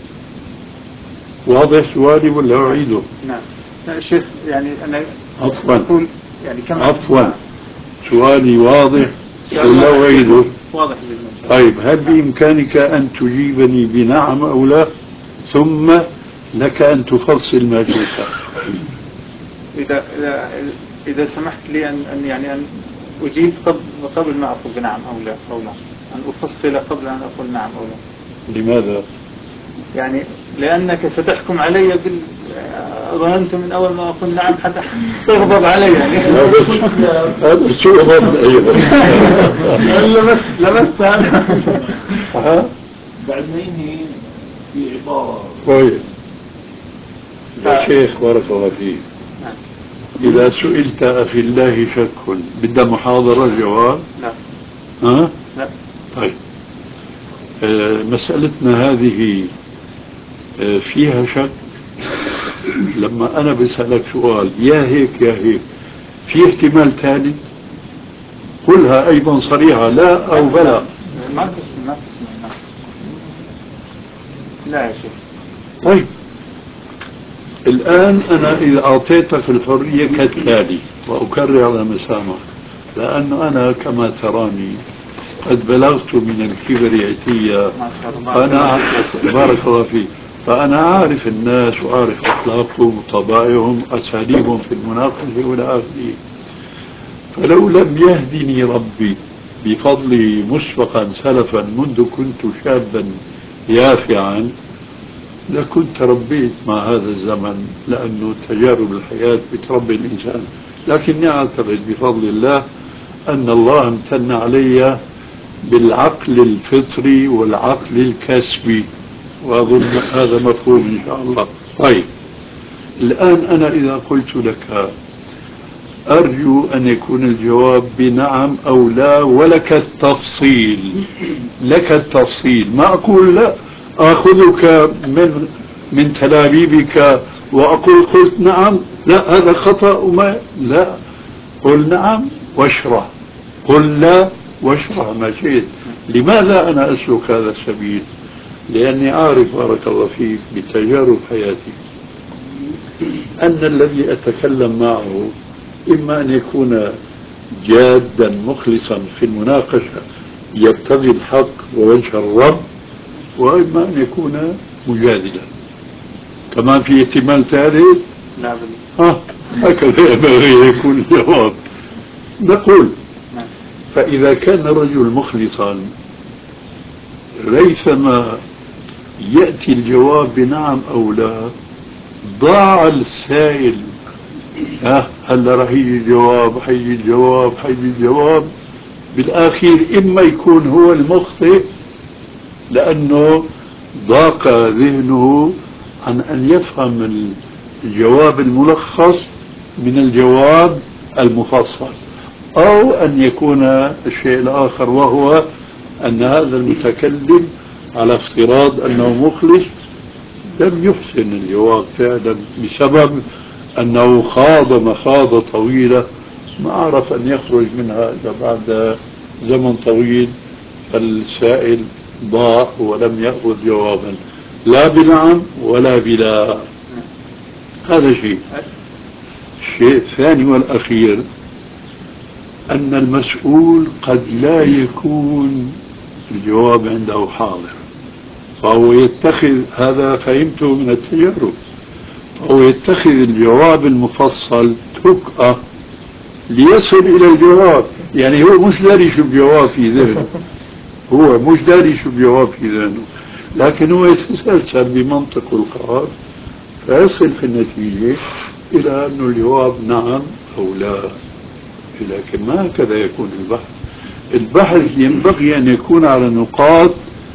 S1: واضح سؤالي ولا أعيده؟
S2: نعم. لا شيخ، يعني أنا
S1: عفوا
S2: أقول يعني كم
S1: عفوا سؤالي واضح ولا أعيده؟
S2: واضح جدا.
S1: طيب، هل بإمكانك أن تجيبني بنعم أو لا، ثم لك أن تفصل ما شئت؟
S2: إذا إذا إذا سمحت لي أن أن يعني أن أجيب قبل قبل ما أقول بنعم أو لا أو لا أن أفصل قبل أن أقول نعم أو لا.
S1: لماذا؟
S2: يعني لأنك ستحكم علي بال ظننت من أول ما أقول نعم حتى تغضب علي يعني.
S1: هذا سوء ظن أيضا.
S2: لمست لمست هذا.
S3: بعد ما ينهي في عبارة.
S1: طيب يا شيخ بارك الله فيك، إذا سئلت أفي الله شك بدها محاضرة الجواب؟
S2: لا.
S1: ها؟
S2: لا.
S1: طيب، آه مسألتنا هذه آه فيها شك. لما أنا بسألك سؤال يا هيك يا هيك، في احتمال ثاني؟ قلها أيضا صريحة، لا أو بلى.
S2: ما تسمع ما تسمع. لا يا شيخ.
S1: طيب، الآن أنا إذا أعطيتك الحرية كالتالي، وأكرر على مسامح، لأن أنا كما تراني قد بلغت من الكبر عتية، فأنا بارك الله فيك، فأنا أعرف الناس وأعرف أخلاقهم وطبائعهم وأساليبهم في المناقشة والى آخره. فلو لم يهدني ربي بفضلي مسبقا سلفا منذ كنت شابا يافعا لكنت ربيت مع هذا الزمن، لأنه تجارب الحياة بتربي الإنسان. لكني أعتقد بفضل الله أن الله امتن علي بالعقل الفطري والعقل الكسبي، وأظن هذا مفهوم إن شاء الله. طيب، الآن أنا إذا قلت لك أرجو أن يكون الجواب بنعم أو لا، ولك التفصيل، لك التفصيل. ما أقول لا آخذك من من تلابيبك وأقول قلت نعم، لا هذا خطأ. وما لا، قل نعم واشرح، قل لا واشرح ما شئت. لماذا أنا أسلك هذا السبيل؟ لأني أعرف بارك الله فيك بتجارب حياتي أن الذي أتكلم معه إما أن يكون جادا مخلصا في المناقشة يبتغي الحق ووجه الرب، وإما أن يكون مجادلا. كمان في احتمال ثالث؟
S2: نعم.
S1: ها هكذا ينبغي يكون الجواب. نقول فإذا كان الرجل مخلصا ريثما يأتي الجواب بنعم أو لا، ضاع السائل. ها هلا راح يجي الجواب، حيجي الجواب، حيجي الجواب، بالآخير إما يكون هو المخطئ لأنه ضاق ذهنه عن أن يفهم الجواب الملخص من الجواب المفصل، أو أن يكون الشيء الآخر وهو أن هذا المتكلم على افتراض أنه مخلص لم يحسن الجواب فعلا بسبب أنه خاض مخاضة طويلة ما عرف أن يخرج منها إلا بعد زمن طويل، فالسائل ضاع ولم يأخذ جوابا لا بنعم ولا بلا. هذا شيء. الشيء الثاني والأخير أن المسؤول قد لا يكون الجواب عنده حاضر، فهو يتخذ، هذا فهمته من التجارب، فهو يتخذ الجواب المفصل تكأة ليصل إلى الجواب. يعني هو مش داري شو الجواب في ذهنه، هو مش داري شو الجواب في ذهنه، لكن هو يتسلسل بمنطق القرار فيصل في النتيجة إلى أن الجواب نعم أو لا. لكن ما هكذا يكون البحث. البحث ينبغي أن يكون على نقاط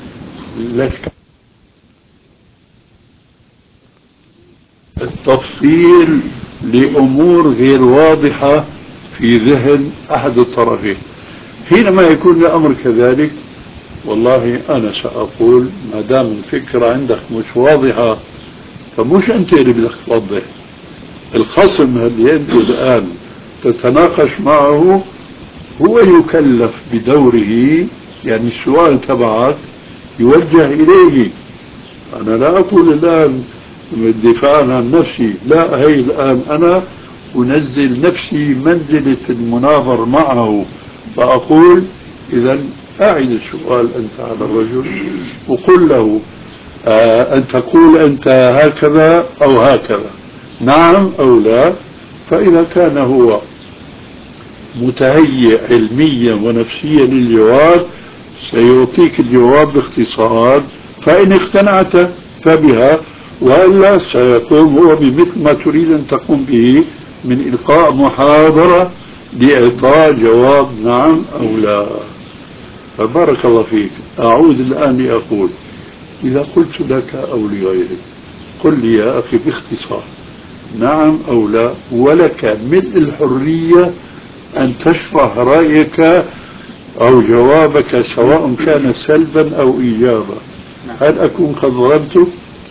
S1: التفصيل لأمور غير واضحة في ذهن أحد الطرفين. حينما يكون الأمر كذلك، والله أنا سأقول ما دام الفكرة عندك مش واضحة فمش أنت اللي بدك توضح. الخصم اللي أنت الآن تتناقش معه هو يكلف بدوره، يعني السؤال تبعك يوجه إليه. أنا لا أقول الآن الدفاع عن نفسي، لا، هي الآن أنا أنزل نفسي منزلة المناظر معه، فأقول إذا أعد السؤال أنت على الرجل وقل له آه أن تقول أنت هكذا أو هكذا، نعم أو لا. فإذا كان هو متهيئ علميا ونفسيا للجواب سيعطيك الجواب باختصار، فإن اقتنعت فبها، وإلا سيقوم هو بمثل ما تريد أن تقوم به من إلقاء محاضرة لإعطاء جواب نعم أو لا. فبارك الله فيك. أعود الآن لأقول إذا قلت لك أو لغيرك قل لي يا أخي باختصار نعم أو لا، ولك ملء الحرية أن تشرح رأيك أو جوابك سواء كان سلبا أو إيجابا. هل أكون قد ظلمتك؟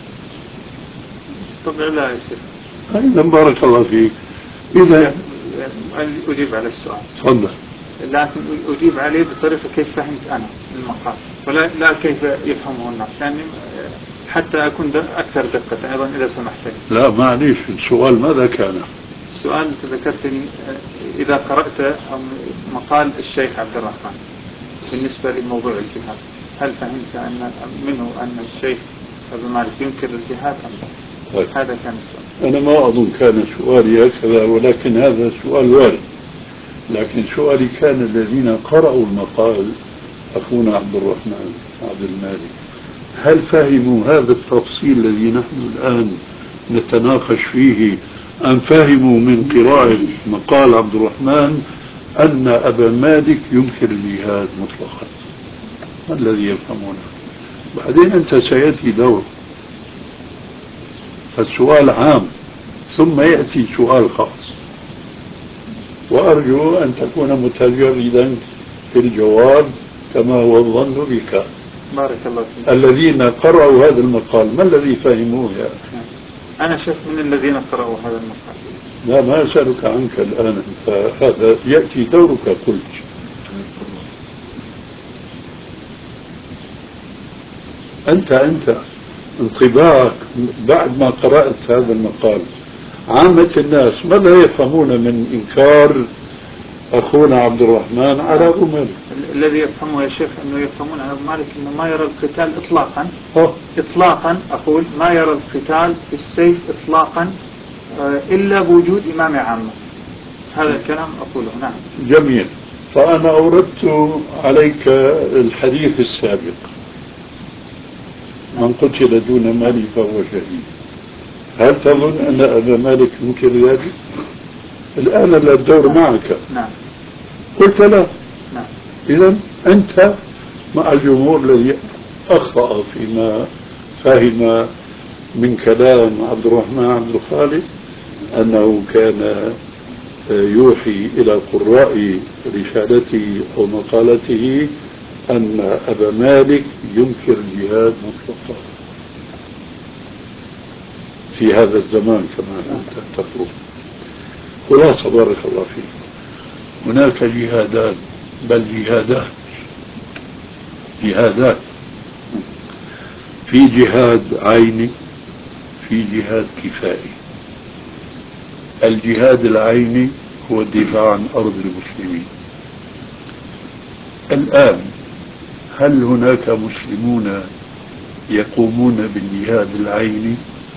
S2: طبعا لا يا شيخ.
S1: أيضا بارك الله فيك. إذا
S2: أجيب على السؤال
S1: تفضل،
S2: لكن أجيب عليه بطريقة كيف فهمت أنا المقال، ولا لا كيف يفهمه الناس، يعني حتى أكون أكثر دقة أيضا إذا سمحت لي.
S1: لا معليش، السؤال ماذا كان؟
S2: السؤال أنت ذكرتني إذا قرأت مقال الشيخ عبد الرحمن بالنسبة لموضوع الجهاد، هل فهمت أن منه أن الشيخ أبو مالك ينكر الجهاد أم لا؟ طيب. هذا كان السؤال.
S1: أنا ما أظن كان سؤالي هكذا، ولكن هذا سؤال وارد. لكن سؤالي كان الذين قرأوا المقال أخونا عبد الرحمن عبد المالك هل فهموا هذا التفصيل الذي نحن الآن نتناقش فيه أم فهموا من قراءة مقال عبد الرحمن أن أبا مالك ينكر الجهاد مطلقا؟ ما الذي يفهمونه؟ بعدين أنت سيأتي دور، فالسؤال عام ثم يأتي سؤال خاص، وأرجو أن تكون متجردا في الجواب كما هو الظن بك.
S2: بارك الله فيك.
S1: الذين قرأوا هذا المقال ما الذي فهموه يا أخي؟
S2: أنا شيخ من الذين قرأوا هذا المقال.
S1: لا، ما أسألك عنك الآن، فهذا يأتي دورك. قلت أنت أنت انطباعك بعد ما قرأت هذا المقال، عامة الناس ماذا يفهمون من إنكار أخونا عبد الرحمن على أبو مالك؟
S2: الذي يفهمه يا شيخ أنه يفهمون على أبو مالك أنه ما يرى القتال إطلاقا.
S1: أوه.
S2: إطلاقا أقول ما يرى القتال بالسيف إطلاقا إلا بوجود إمام عامة. هذا الكلام أقوله. نعم.
S1: جميل. فأنا أوردت عليك الحديث السابق: من قتل دون مال فهو شهيد. هل تظن أن أبا مالك ينكر ذلك؟ الآن الدور معك.
S2: نعم.
S1: قلت لا.
S2: نعم.
S1: إذا أنت مع الجمهور الذي أخطأ فيما فهم من كلام عبد الرحمن عبد الخالق أنه كان يوحي إلى قراء رسالته أو مقالته أن أبا مالك ينكر الجهاد مطلقا في هذا الزمان كما أنت تقول. خلاصة بارك الله فيك، هناك جهادات، بل جهادات جهادات في جهاد عيني، في جهاد كفائي. الجهاد العيني هو الدفاع عن أرض المسلمين. الآن هل هناك مسلمون يقومون بالجهاد العيني؟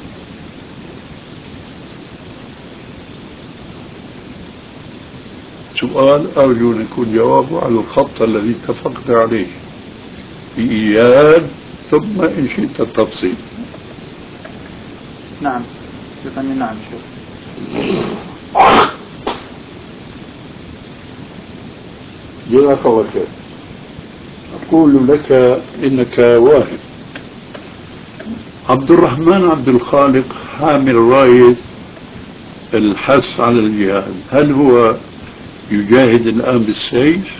S1: سؤال أرجو أن يكون جوابه على الخط الذي اتفقنا عليه بإيجاد، ثم إن شئت التفصيل.
S2: نعم. يعني نعم شيخ.
S1: جزاك الله خير. أقول لك إنك واهم. عبد الرحمن عبد الخالق حامل راية الحث على الجهاد، هل هو يجاهد الآن بالسيف؟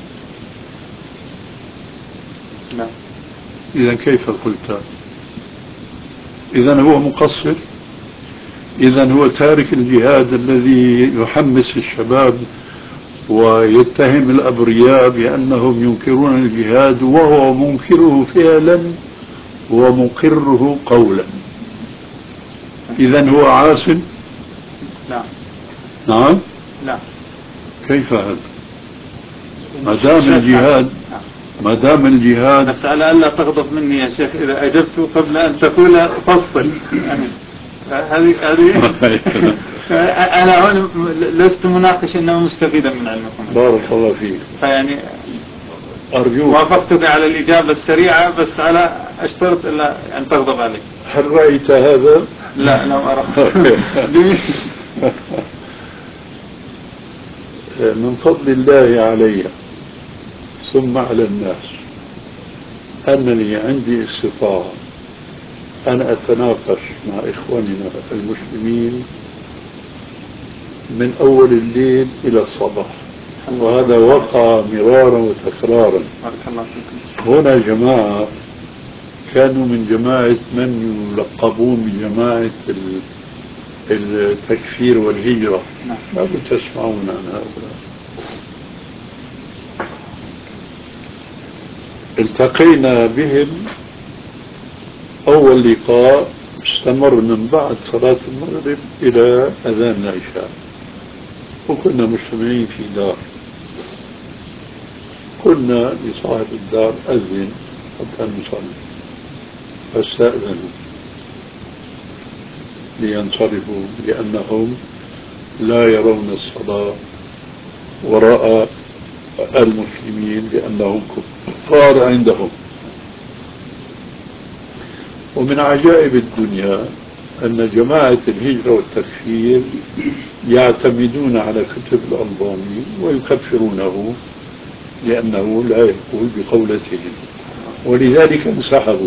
S2: لا.
S1: إذا كيف قلت؟ إذا هو مقصر؟ إذا هو تارك الجهاد الذي يحمس الشباب ويتهم الأبرياء بأنهم ينكرون الجهاد وهو منكره فعلا ومقره قولا. إذا هو عاصم؟
S2: لا.
S1: نعم؟
S2: لا.
S1: كيف هذا؟ ما دام الجهاد ما دام الجهاد
S2: بس على ألا تغضب مني يا شيخ إذا أجبت قبل أن تقول فصل. يعني هذه هذه أنا هون لست مناقش إنما مستفيدا من علمكم.
S1: بارك الله فيك.
S2: فيعني
S1: أرجوك
S2: وافقتك على الإجابة السريعة، بس على أشترط إلا أن تغضب علي.
S1: هل رأيت هذا؟
S2: لا لم أرى.
S1: من فضل الله علي ثم على الناس أنني عندي استطاعة أن أتناقش مع إخواننا المسلمين من أول الليل إلى الصباح، وهذا وقع مرارا وتكرارا. هنا جماعة كانوا من جماعة من يلقبون بجماعة التكفير والهجرة، ما تسمعون عن هؤلاء. التقينا بهم أول لقاء استمر من بعد صلاة المغرب إلى أذان العشاء، وكنا مجتمعين في دار. قلنا لصاحب الدار أذن حتى نصلي، فاستأذنوا لينصرفوا لأنهم لا يرون الصلاة ورأى المسلمين بأنهم كفار عندهم. ومن عجائب الدنيا أن جماعة الهجرة والتكفير يعتمدون على كتب الألباني ويكفرونه لأنه لا يقول بقولتهم، ولذلك انسحبوا.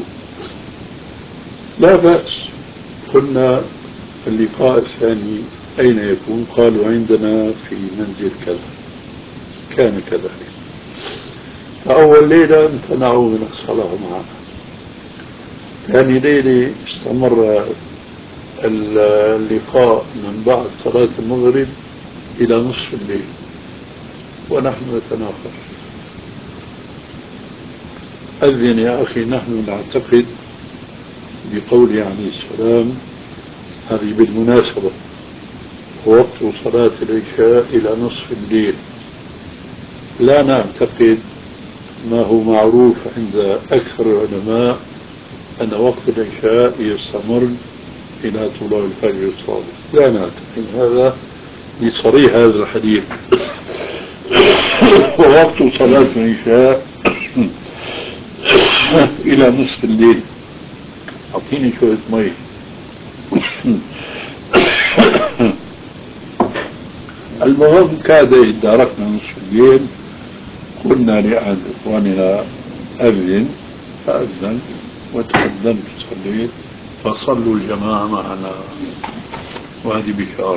S1: لا بأس. قلنا اللقاء الثاني أين يكون؟ قالوا عندنا في منزل كذا. كان كذلك. فأول ليلة امتنعوا من الصلاة معنا. ثاني ليلة استمر اللقاء من بعد صلاة المغرب إلى نصف الليل ونحن نتناقش. أذن يا أخي، نحن نعتقد بقوله عليه السلام، هذه بالمناسبة، وقت صلاة العشاء إلى نصف الليل. لا نعتقد ما هو معروف عند أكثر العلماء أن وقت العشاء يستمر إلى طلوع الفجر الصادق. لا نعتقد هذا بصريح هذا الحديث. ووقت صلاة العشاء إلى نصف الليل. أعطيني شوية مي. المهم كاد إداركنا نصف الليل، قلنا لأحد إخواننا أذن، فأذن وتقدمت صليت، فصلوا الجماعة معنا، وهذه بشارة.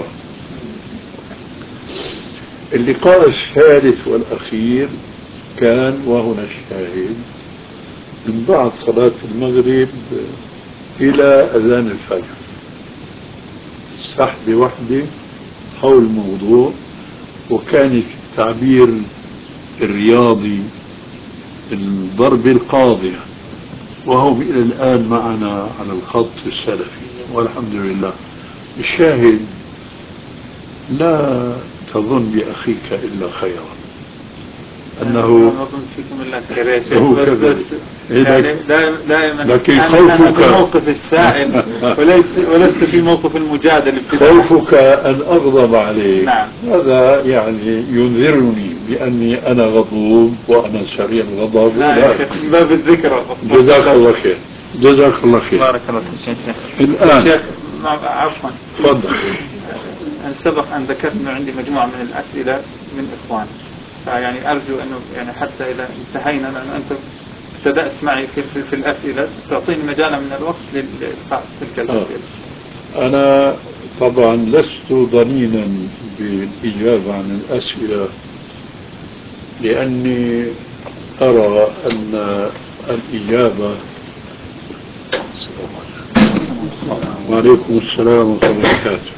S1: اللقاء الثالث والأخير كان، وهنا الشاهد، من بعد صلاة المغرب إلى أذان الفجر، سحبة واحدة حول الموضوع. وكان التعبير الرياضي الضرب القاضية، وهم إلى الآن معنا على الخط السلفي والحمد لله. الشاهد، لا تظن بأخيك إلا خيرا، أنه
S2: ما أظن فيكم إلا خير يا شيخ، بس بس يعني دائما
S1: لكن
S2: أنا
S1: خوفك
S2: في موقف السائل وليس ولست في موقف المجادل.
S1: خوفك أن أغضب عليك.
S2: نعم.
S1: هذا يعني ينذرني بأني أنا غضوب وأنا سريع الغضب.
S2: لا يا شيخ، من باب الذكرى.
S1: جزاك الله خير. جزاك الله خير.
S2: بارك الله فيك يا شيخ.
S1: الآن
S2: شيخ عفوا،
S1: تفضل.
S2: سبق أن ذكرت أنه عندي مجموعة من الأسئلة من إخوان، فيعني أرجو أنه يعني حتى إذا انتهينا، لأن أنت ابتدأت معي في, في, في الأسئلة، تعطيني مجالا من الوقت لإلقاء تلك الأسئلة.
S1: آه. أنا طبعا لست ضنينا بالإجابة عن الأسئلة، لأني أرى أن الإجابة. وعليكم السلام ورحمة الله وبركاته.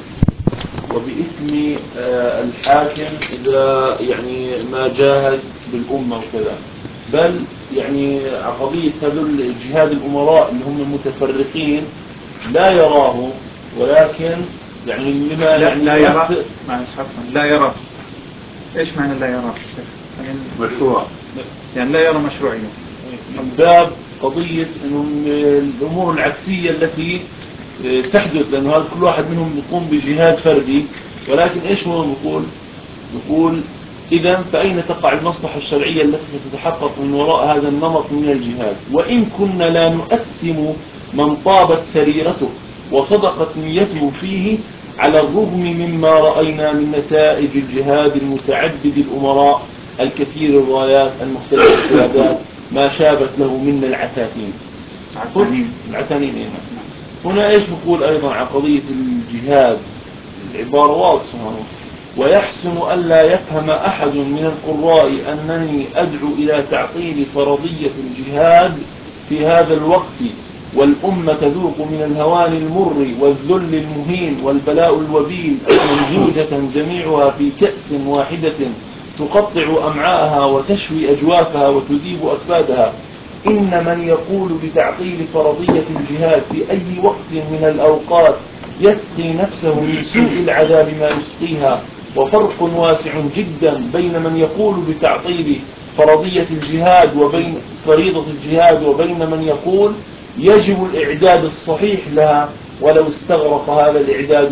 S4: وبإثم الحاكم إذا يعني ما جاهد بالأمة وكذا، بل يعني قضية هذول جهاد الأمراء اللي هم المتفرقين لا يراه، ولكن يعني لما
S2: لا,
S4: يعني
S2: لا يرى. لا يرى. إيش معنى لا يرى؟ يعني
S1: مشروع،
S2: يعني لا يرى مشروعية
S4: من باب قضية إنه الأمور العكسية التي تحدث، لأنه هذا كل واحد منهم يقوم بجهاد فردي، ولكن إيش هو نقول؟ نقول إذا فأين تقع المصلحة الشرعية التي ستتحقق من وراء هذا النمط من الجهاد؟ وإن كنا لا نؤثم من طابت سريرته وصدقت نيته فيه، على الرغم مما رأينا من نتائج الجهاد المتعدد الأمراء الكثير الرايات المختلف القيادات، ما شابت له من العتاتين. العتانين إيه؟ هنا إيش نقول أيضا عن قضية الجهاد؟ العبارة واضحة: ويحسن ألا يفهم أحد من القراء أنني أدعو إلى تعطيل فرضية الجهاد في هذا الوقت، والأمة تذوق من الهوان المر والذل المهين والبلاء الوبيل ممزوجة جميعها في كأس واحدة تقطع أمعاءها وتشوي أجوافها وتذيب أكبادها. إن من يقول بتعطيل فرضية الجهاد في أي وقت من الأوقات يسقي نفسه من سوء العذاب ما يسقيها، وفرق واسع جدا بين من يقول بتعطيل فرضية الجهاد وبين فريضة الجهاد وبين من يقول يجب الإعداد الصحيح لها ولو استغرق هذا الإعداد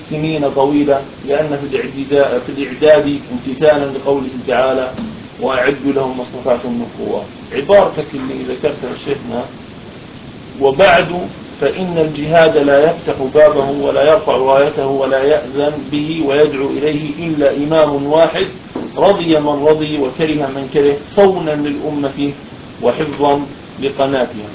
S4: سنين طويلة، لأن في الإعداد في الإعداد امتثالا لقوله تعالى وأعدوا لهم ما استطعتم من قوة. عبارتك اللي ذكرتها شيخنا وبعد فإن الجهاد لا يفتح بابه ولا يرفع رايته ولا يأذن به ويدعو إليه إلا إمام واحد رضي من رضي وكره من كره صونا للأمة وحفظا لقناتها.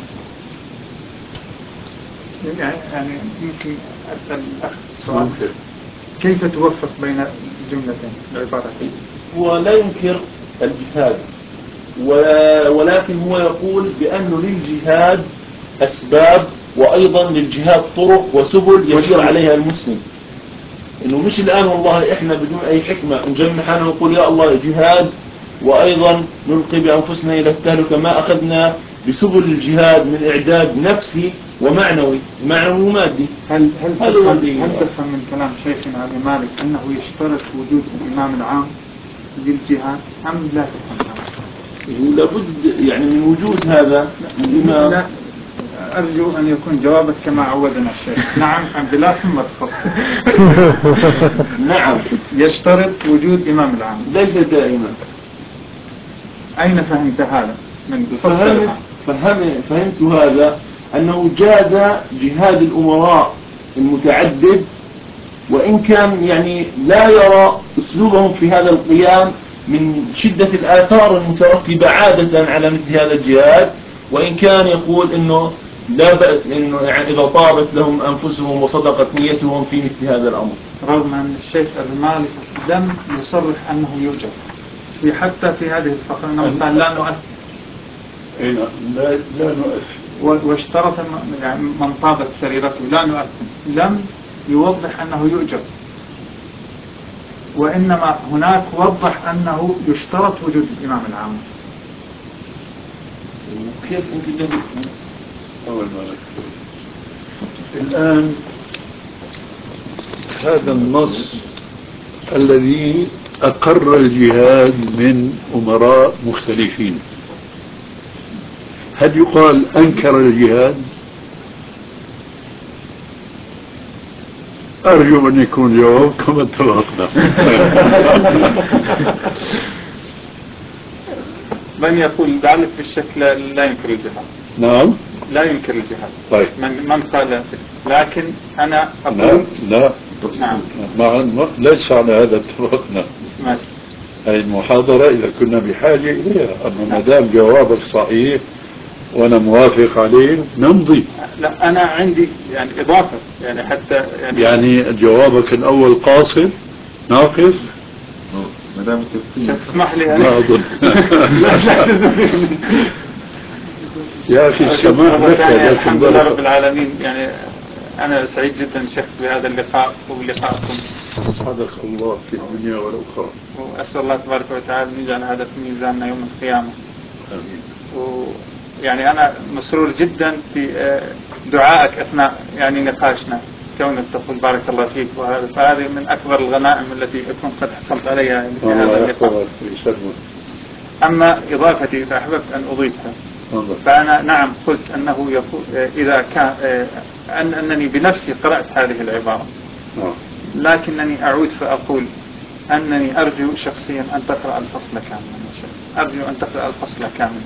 S2: يعني يمكن أسأل الأخ سؤال، كيف توفق بين الجملتين العبارتين؟
S4: هو لا ينكر الجهاد ولكن هو يقول بأنه للجهاد أسباب وأيضا للجهاد طرق وسبل يسير عليها المسلم. إنه مش الآن والله إحنا بدون أي حكمة نجمع حالنا ونقول يا الله جهاد وأيضا نلقي بأنفسنا إلى التهلكة، ما أخذنا بسبل الجهاد من إعداد نفسي ومعنوي معنوي ومادي.
S2: هل هل تفهم, هل تفهم من كلام شيخنا أبي مالك أنه يشترط وجود الإمام العام للجهاد أم لا تفهم؟
S4: لابد يعني من وجود هذا الإمام.
S2: لا أرجو أن يكون جوابك كما عودنا الشيخ. نعم عبد الله محمد خلص.
S4: نعم
S2: يشترط وجود إمام العام.
S4: ليس دائما.
S2: أين فهمت هذا؟ من
S4: فهمت, فهم فهمت هذا أنه جاز جهاد الأمراء المتعدد وإن كان يعني لا يرى أسلوبهم في هذا القيام من شدة الآثار المترتبة عادة على مثل هذا الجهاد، وإن كان يقول إنه لا بأس إنه يعني إذا طابت لهم أنفسهم وصدقت نيتهم في مثل هذا الأمر.
S2: رغم أن الشيخ أبي مالك لم يصرح أنه يوجد في حتى في هذه الفقرة قال لا نؤثر.
S1: لا لا نؤثر.
S2: واشترط يعني من طابت سريرته لا نؤثر، لم يوضح أنه يؤجر، وإنما هناك وضح أنه يشترط وجود الإمام العام.
S4: كيف أنت جديد؟
S1: أول مرة. الآن هذا النص الذي أقر الجهاد من أمراء مختلفين، هل يقال أنكر الجهاد؟ أرجو أن يكون جواب كما اتفقنا.
S2: من يقول ذلك بالشكل لا ينكر الجهاد.
S1: نعم
S2: لا ينكر الجهاد.
S1: طيب
S2: من من قال، لكن أنا
S1: أقول لا لا
S2: نعم
S1: ما ليس على هذا اتفقنا.
S2: ماشي.
S1: هذه المحاضرة إذا كنا بحاجة إليها، أما ما دام جوابك صحيح وأنا موافق عليه نمضي.
S2: لا أنا عندي يعني إضافة يعني حتى يعني,
S1: يعني جوابك الأول قاصر ناقص.
S2: ما دام تسمح لي
S1: ما أظن.
S2: لا لا تزمني
S1: يا أخي السماح لك.
S2: الحمد لله رب العالمين. يعني أنا سعيد جدا شيخ بهذا اللقاء وبلقائكم.
S1: صدق الله في الدنيا والأخرى.
S2: وأسأل الله تبارك وتعالى أن يجعل هذا في ميزاننا يوم القيامة.
S1: آمين.
S2: ويعني أنا مسرور جدا في دعائك أثناء يعني نقاشنا، كونك تقول بارك الله فيك، وهذا فهذه من أكبر الغنائم التي أكون قد حصلت عليها في هذا اللقاء. أما إضافتي فأحببت أن أضيفها. فأنا نعم قلت أنه يقول إذا كان أن أنني بنفسي قرأت هذه العبارة، لكنني أعود فأقول أنني أرجو شخصيا أن تقرأ الفصل كاملا. أرجو أن تقرأ الفصل كاملا.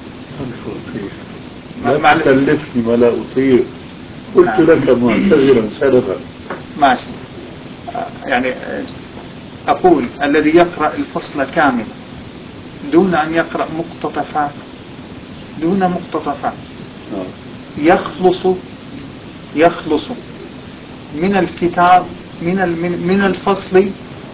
S1: لا تكلفني ولا أطير، قلت نعم. لك معتذرا سلفا.
S2: ماشي. يعني أقول الذي يقرأ الفصل كاملا دون أن يقرأ مقتطفات دون مقتطفات يخلص يخلص من الكتاب من من الفصل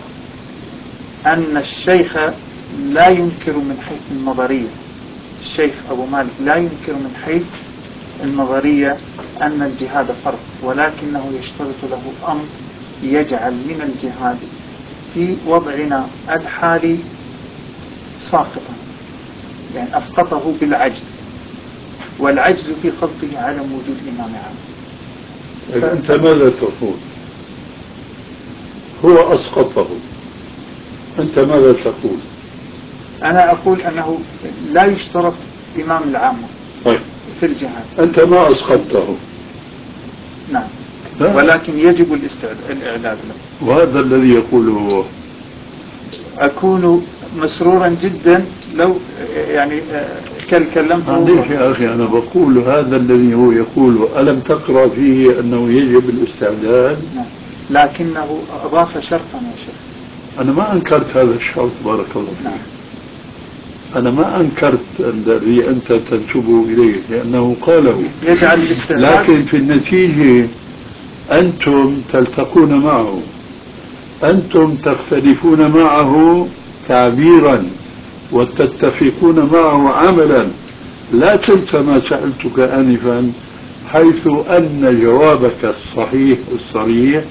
S2: أن الشيخ لا ينكر من حيث النظرية. الشيخ أبو مالك لا ينكر من حيث النظرية أن الجهاد فرض، ولكنه يشترط له أمر يجعل من الجهاد في وضعنا الحالي ساقطا، يعني أسقطه بالعجز، والعجز في خلقه عدم وجود إمام عام.
S1: ف... أنت ماذا تقول؟ هو أسقطه، أنت ماذا تقول؟
S2: أنا أقول أنه لا يشترط إمام العامة
S1: طيب.
S2: في الجهاد.
S1: أنت ما أسقطته.
S2: نعم.
S1: لا.
S2: ولكن يجب الاستعداد الإعداد له.
S1: وهذا الذي يقوله هو.
S2: أكون مسرورا جدا لو يعني كلمته.
S1: معليش يا أخي، أنا بقول هذا الذي هو يقوله ألم تقرأ فيه أنه يجب الاستعداد؟
S2: نعم. لكنه أضاف شرطا يا شيخ.
S1: أنا ما أنكرت هذا الشرط، بارك الله فيك.
S2: نعم.
S1: أنا ما أنكرت الذي أنت تنسبه إليه لأنه قاله،
S2: يجعل الاستعداد.
S1: لكن في النتيجة أنتم تلتقون معه، أنتم تختلفون معه تعبيرا وتتفقون معه عملا. لا تنسى ما سألتك آنفا، حيث أن جوابك الصحيح الصريح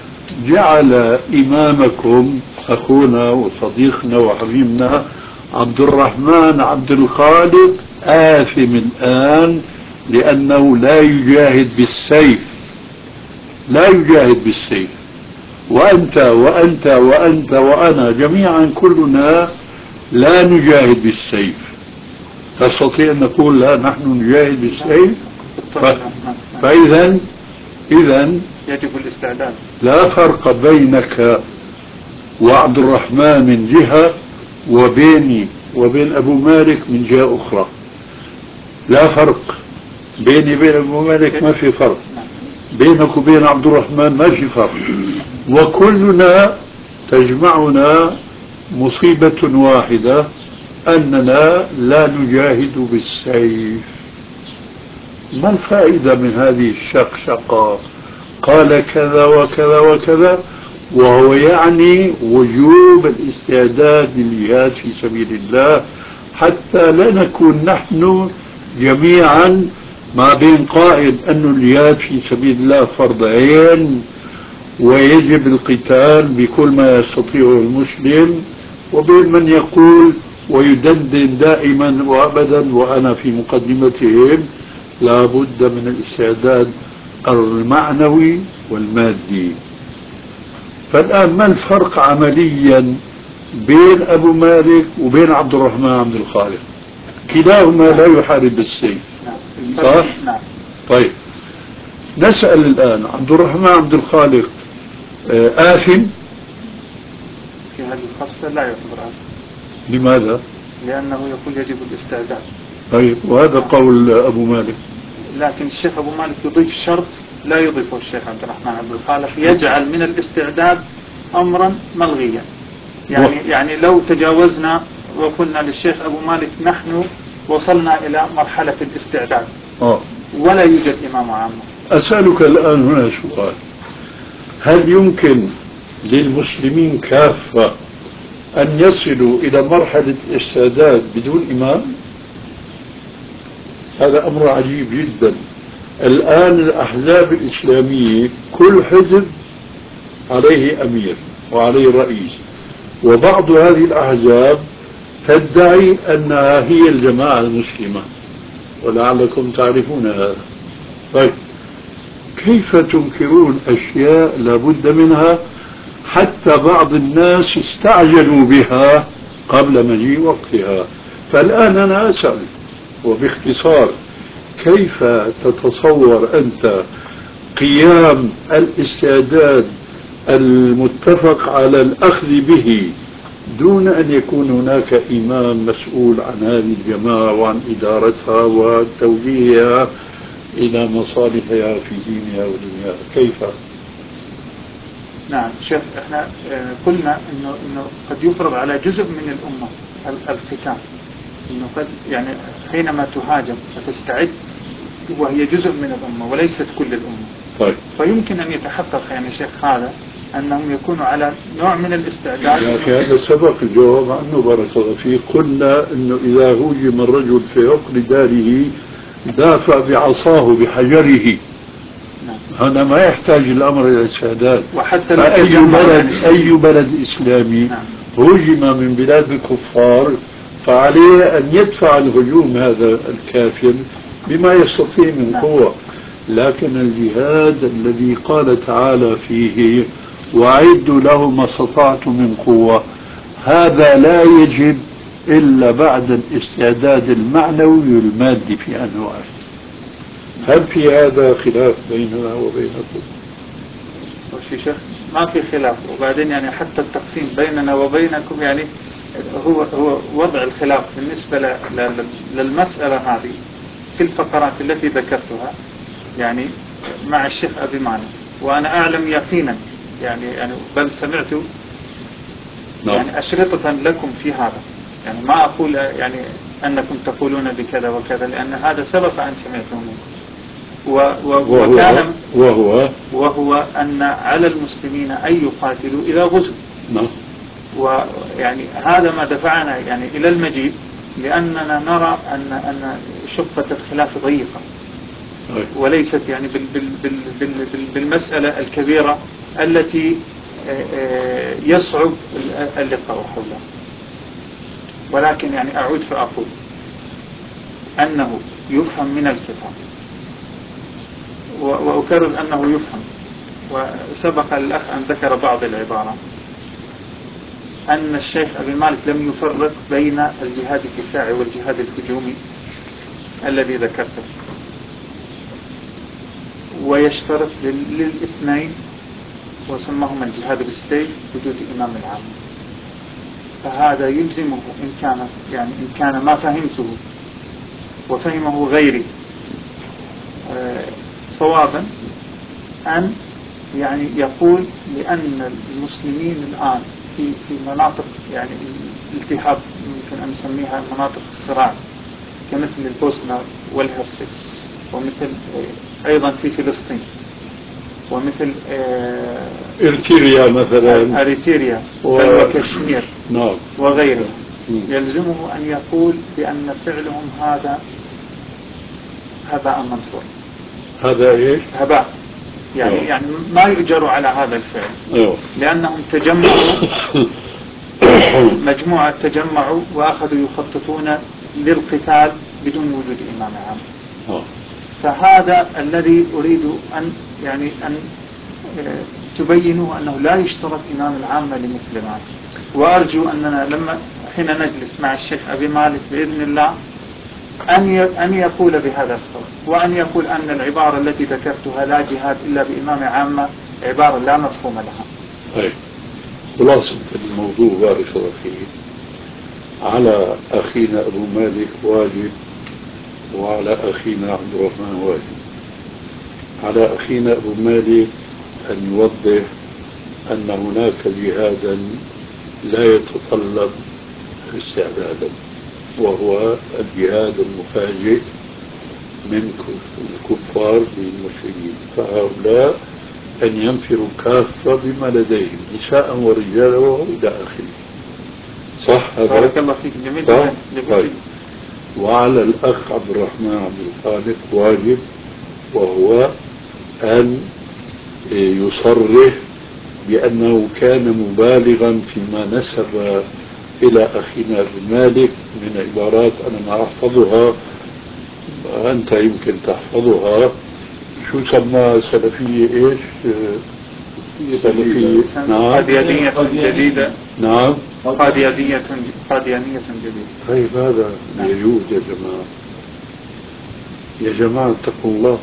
S1: جعل إمامكم أخونا وصديقنا وحبيبنا عبد الرحمن عبد الخالق آثم الآن، لأنه لا يجاهد بالسيف، لا يجاهد بالسيف. وأنت وأنت وأنت وأنا جميعا كلنا لا نجاهد بالسيف. تستطيع أن نقول لا نحن نجاهد بالسيف؟ ف... فإذا إذا
S2: يجب الاستعداد.
S1: لا فرق بينك وعبد الرحمن من جهة وبيني وبين أبو مالك من جهة أخرى. لا فرق بيني وبين أبو مالك، ما في فرق. بينك وبين عبد الرحمن ما في فرق. وكلنا تجمعنا مصيبة واحدة، أننا لا نجاهد بالسيف. ما الفائدة من هذه الشقشقة؟ قال كذا وكذا وكذا، وهو يعني وجوب الاستعداد للجهاد في سبيل الله، حتى لا نكون نحن جميعا ما بين قائل أن الجهاد في سبيل الله فرض عين ويجب القتال بكل ما يستطيعه المسلم، وبين من يقول ويدندن دائما وأبدا وأنا في مقدمتهم لا بد من الاستعداد المعنوي والمادي. فالآن ما الفرق عمليا بين أبو مالك وبين عبد الرحمن عبد الخالق؟ كلاهما لا يحارب بالسيف، صح؟ طيب نسأل الآن، عبد الرحمن عبد الخالق آثم؟
S2: في هذه الخصلة لا يعتبر آثم.
S1: لماذا؟
S2: لأنه يقول يجب الاستعداد.
S1: طيب وهذا قول أبو مالك.
S2: لكن الشيخ أبو مالك يضيف شرط لا يضيفه الشيخ عبد الرحمن عبد الخالق، يجعل من الاستعداد أمرا ملغيا. يعني و... يعني لو تجاوزنا وقلنا للشيخ أبو مالك نحن وصلنا إلى مرحلة الاستعداد
S1: آه.
S2: ولا يوجد إمام عامة.
S1: أسألك الآن هنا سؤال، هل يمكن للمسلمين كافة أن يصلوا إلى مرحلة الاستعداد بدون إمام؟ هذا أمر عجيب جدا. الآن الأحزاب الإسلامية كل حزب عليه أمير وعليه رئيس، وبعض هذه الأحزاب تدعي أنها هي الجماعة المسلمة، ولعلكم تعرفون هذا. طيب كيف تنكرون أشياء لابد منها حتى بعض الناس استعجلوا بها قبل مجيء وقتها؟ فالآن أنا أسأل وباختصار، كيف تتصور أنت قيام الاستعداد المتفق على الأخذ به دون أن يكون هناك إمام مسؤول عن هذه الجماعة وعن إدارتها وتوجيهها إلى مصالحها في دينها ودنياها؟ كيف؟
S2: نعم شيخ، احنا قلنا انه انه قد يفرض على جزء من الامه القتال، انه قد يعني حينما تهاجم وتستعد وهي جزء من الامه وليست كل الامه.
S1: طيب
S2: فيمكن ان يتحقق يعني شيخ هذا انهم يكونوا على نوع من الاستعداد.
S1: يا اخي هذا سبق الجواب عنه بارك الله فيك. قلنا انه اذا هوجم الرجل في عقر داره دافع بعصاه بحجره. هذا ما يحتاج الأمر إلى استعداد.
S2: وحتى
S1: أي بلد أي بلد إسلامي هجم من بلاد الكفار فعليه أن يدفع الهجوم هذا الكافر بما يستطيع من قوة. لكن الجهاد الذي قال تعالى فيه وأعدوا له ما استطعتم من قوة، هذا لا يجب إلا بعد الاستعداد المعنوي والمادي في أنواعه. هل في هذا خلاف بيننا وبينكم؟
S2: شي شيخ ما في خلاف، وبعدين يعني حتى التقسيم بيننا وبينكم يعني هو هو وضع الخلاف بالنسبة ل- ل- للمسألة هذه في الفقرات التي ذكرتها يعني مع الشيخ أبي مالك، وأنا أعلم يقينا يعني يعني بل سمعت يعني أشرطة لكم في هذا، يعني ما أقول يعني أنكم تقولون بكذا وكذا، لأن هذا سبق أن سمعته منكم. و- و- وكان
S1: وهو
S2: وهو أن على المسلمين أن يقاتلوا إذا غزوا،
S1: نعم.
S2: ويعني هذا ما دفعنا يعني إلى المجيء، لأننا نرى أن أن شقة الخلاف ضيقة وليست يعني بال بال بال بال بال بالمسألة الكبيرة التي يصعب اللقاء حولها. ولكن يعني أعود فأقول أنه يفهم من الكتاب، وأكرر أنه يفهم، وسبق الأخ أن ذكر بعض العبارات، أن الشيخ أبي مالك لم يفرق بين الجهاد الدفاعي والجهاد الهجومي الذي ذكرته، ويشترط للاثنين وسماهما الجهاد بالسيف وجود إمام العام. فهذا يلزمه إن كان يعني إن كان ما فهمته وفهمه غيري صوابا أن يعني يقول لأن المسلمين الآن في في مناطق يعني التهاب يمكن أن نسميها مناطق الصراع كمثل البوسنة والهرسك، ومثل أيضا في فلسطين، ومثل
S1: إريتريا مثلا،
S2: أريتريا
S1: و...
S2: وكشمير
S1: نعم
S2: وغيره، يلزمه أن يقول بأن فعلهم هذا هباء منثور.
S1: هذا إيش؟
S2: هباء يعني أوه. يعني ما يؤجر على هذا الفعل. أوه. لأنهم تجمعوا مجموعة تجمعوا وأخذوا يخططون للقتال بدون وجود إمام عام. أوه. فهذا الذي أريد أن يعني أن تبينوا أنه لا يشترط إمام العامة لمثل هذا. وأرجو أننا لما حين نجلس مع الشيخ أبي مالك بإذن الله أن أن يقول بهذا القول، وأن يقول أن العبارة التي ذكرتها لا جهاد إلا بإمام عامة عبارة لا مفهوم لها.
S1: طيب، خلاصة الموضوع بارك الله فيه، على أخينا أبو مالك واجب، وعلى أخينا عبد الرحمن واجب. على أخينا أبو مالك أن يوضح أن هناك جهادا لا يتطلب استعدادا، وهو الجهاد المفاجئ من الكفار للمسلمين، فهؤلاء أن ينفروا كافة بما لديهم نساء ورجالا وإلى آخره. صح هذا؟
S2: بارك الله فيك. جميل جدا.
S1: طيب. وعلى الأخ عبد الرحمن عبد الخالق واجب، وهو أن يصرح بأنه كان مبالغا فيما نسب إلى أخينا ابن مالك من عبارات أنا ما أحفظها، أنت يمكن تحفظها. شو سمى سلفية إيش؟ سلفية
S2: نعم قاديانية جديدة.
S1: نعم
S2: قاديانية قاديانية جديدة.
S1: طيب هذا يجوز يا جماعة، يا جماعة اتقوا الله.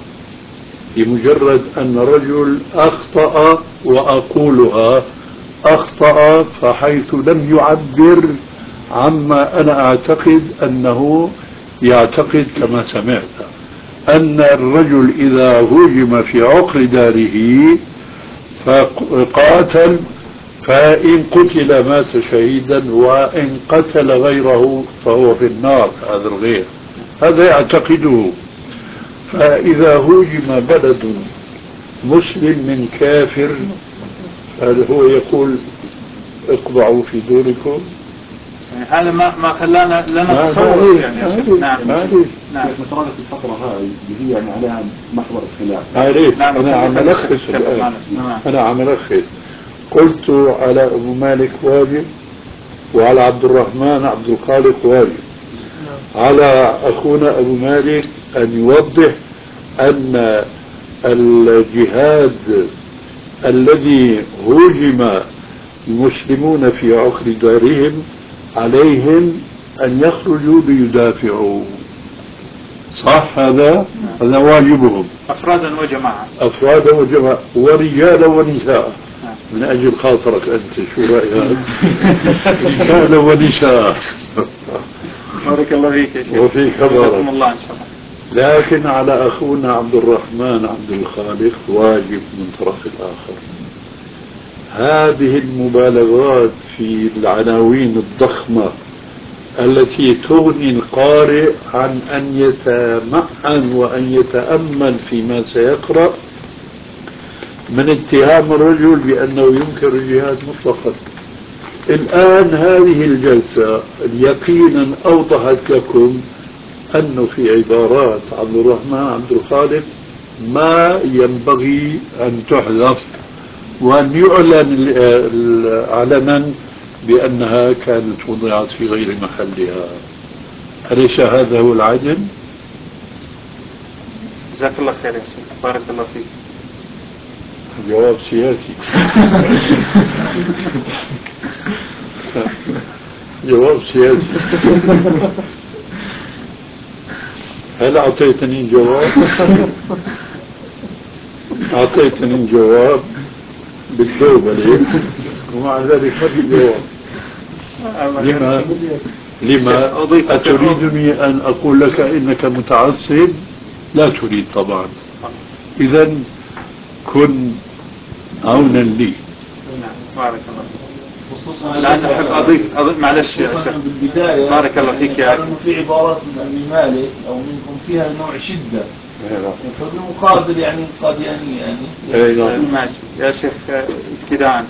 S1: بمجرد أن رجل أخطأ، وأقولها أخطأ فحيث لم يعبر عما أنا أعتقد أنه يعتقد كما سمعت، أن الرجل إذا هجم في عقر داره فقاتل، فإن قتل مات شهيدا، وإن قتل غيره فهو في النار. هذا الغير هذا يعتقده. فإذا هجم بلد مسلم من كافر هو يقول اقبعوا في دوركم.
S2: يعني هذا ما ما خلانا لنا تصور يعني.
S1: نعم
S3: نعم. مثلا الفترة هاي اللي هي يعني عليها محور الخلاف.
S1: عارف نعم. أنا عم ألخص الآن. أنا عم ألخص. قلت على أبو مالك واجب، وعلى عبد الرحمن عبد الخالق واجب. على أخونا أبو مالك أن يوضح أن الجهاد الذي هجم المسلمون في عقر دارهم عليهم أن يخرجوا ليدافعوا. صح هذا؟ هذا واجبهم
S2: أفرادا وجماعة.
S1: أفرادا وجماعة ورجالا ونساء. من أجل خاطرك أنت شو رأيك؟ رجالا ونساء.
S2: بارك الله فيك يا شيخ.
S1: وفيك بارك
S2: الله إن شاء الله.
S1: لكن على أخونا عبد الرحمن عبد الخالق واجب من طرف الآخر. هذه المبالغات في العناوين الضخمة التي تغني القارئ عن أن يتمعن وأن يتأمل فيما سيقرأ من اتهام الرجل بأنه ينكر الجهاد مطلقا. الآن هذه الجلسة يقينا أوضحت لكم أنه في عبارات عبد الرحمن عبد الخالق ما ينبغي أن تحذف وأن يعلن علنا بأنها كانت وضعت في غير محلها. أليس هذا هو العدل؟
S2: جزاك الله خير يا شيخ. بارك الله فيك.
S1: جواب سياسي. جواب سياسي. هل أعطيتني جواب؟ أعطيتني جواب بالدوبلة ومع ذلك ما في جواب. لما لما أتريدني أن أقول لك إنك متعصب؟ لا تريد طبعا. إذا كن عونا لي.
S2: بارك الله فيك. خصوصا الآن أحب أضيف أضيف معلش يا شيخ بالبداية. بارك الله فيك يا أخي.
S4: في عبارات من مالك أو منكم فيها نوع شدة. فبالمقابل يعني قاديانية يعني.
S2: ماشي يا شيخ. ابتداء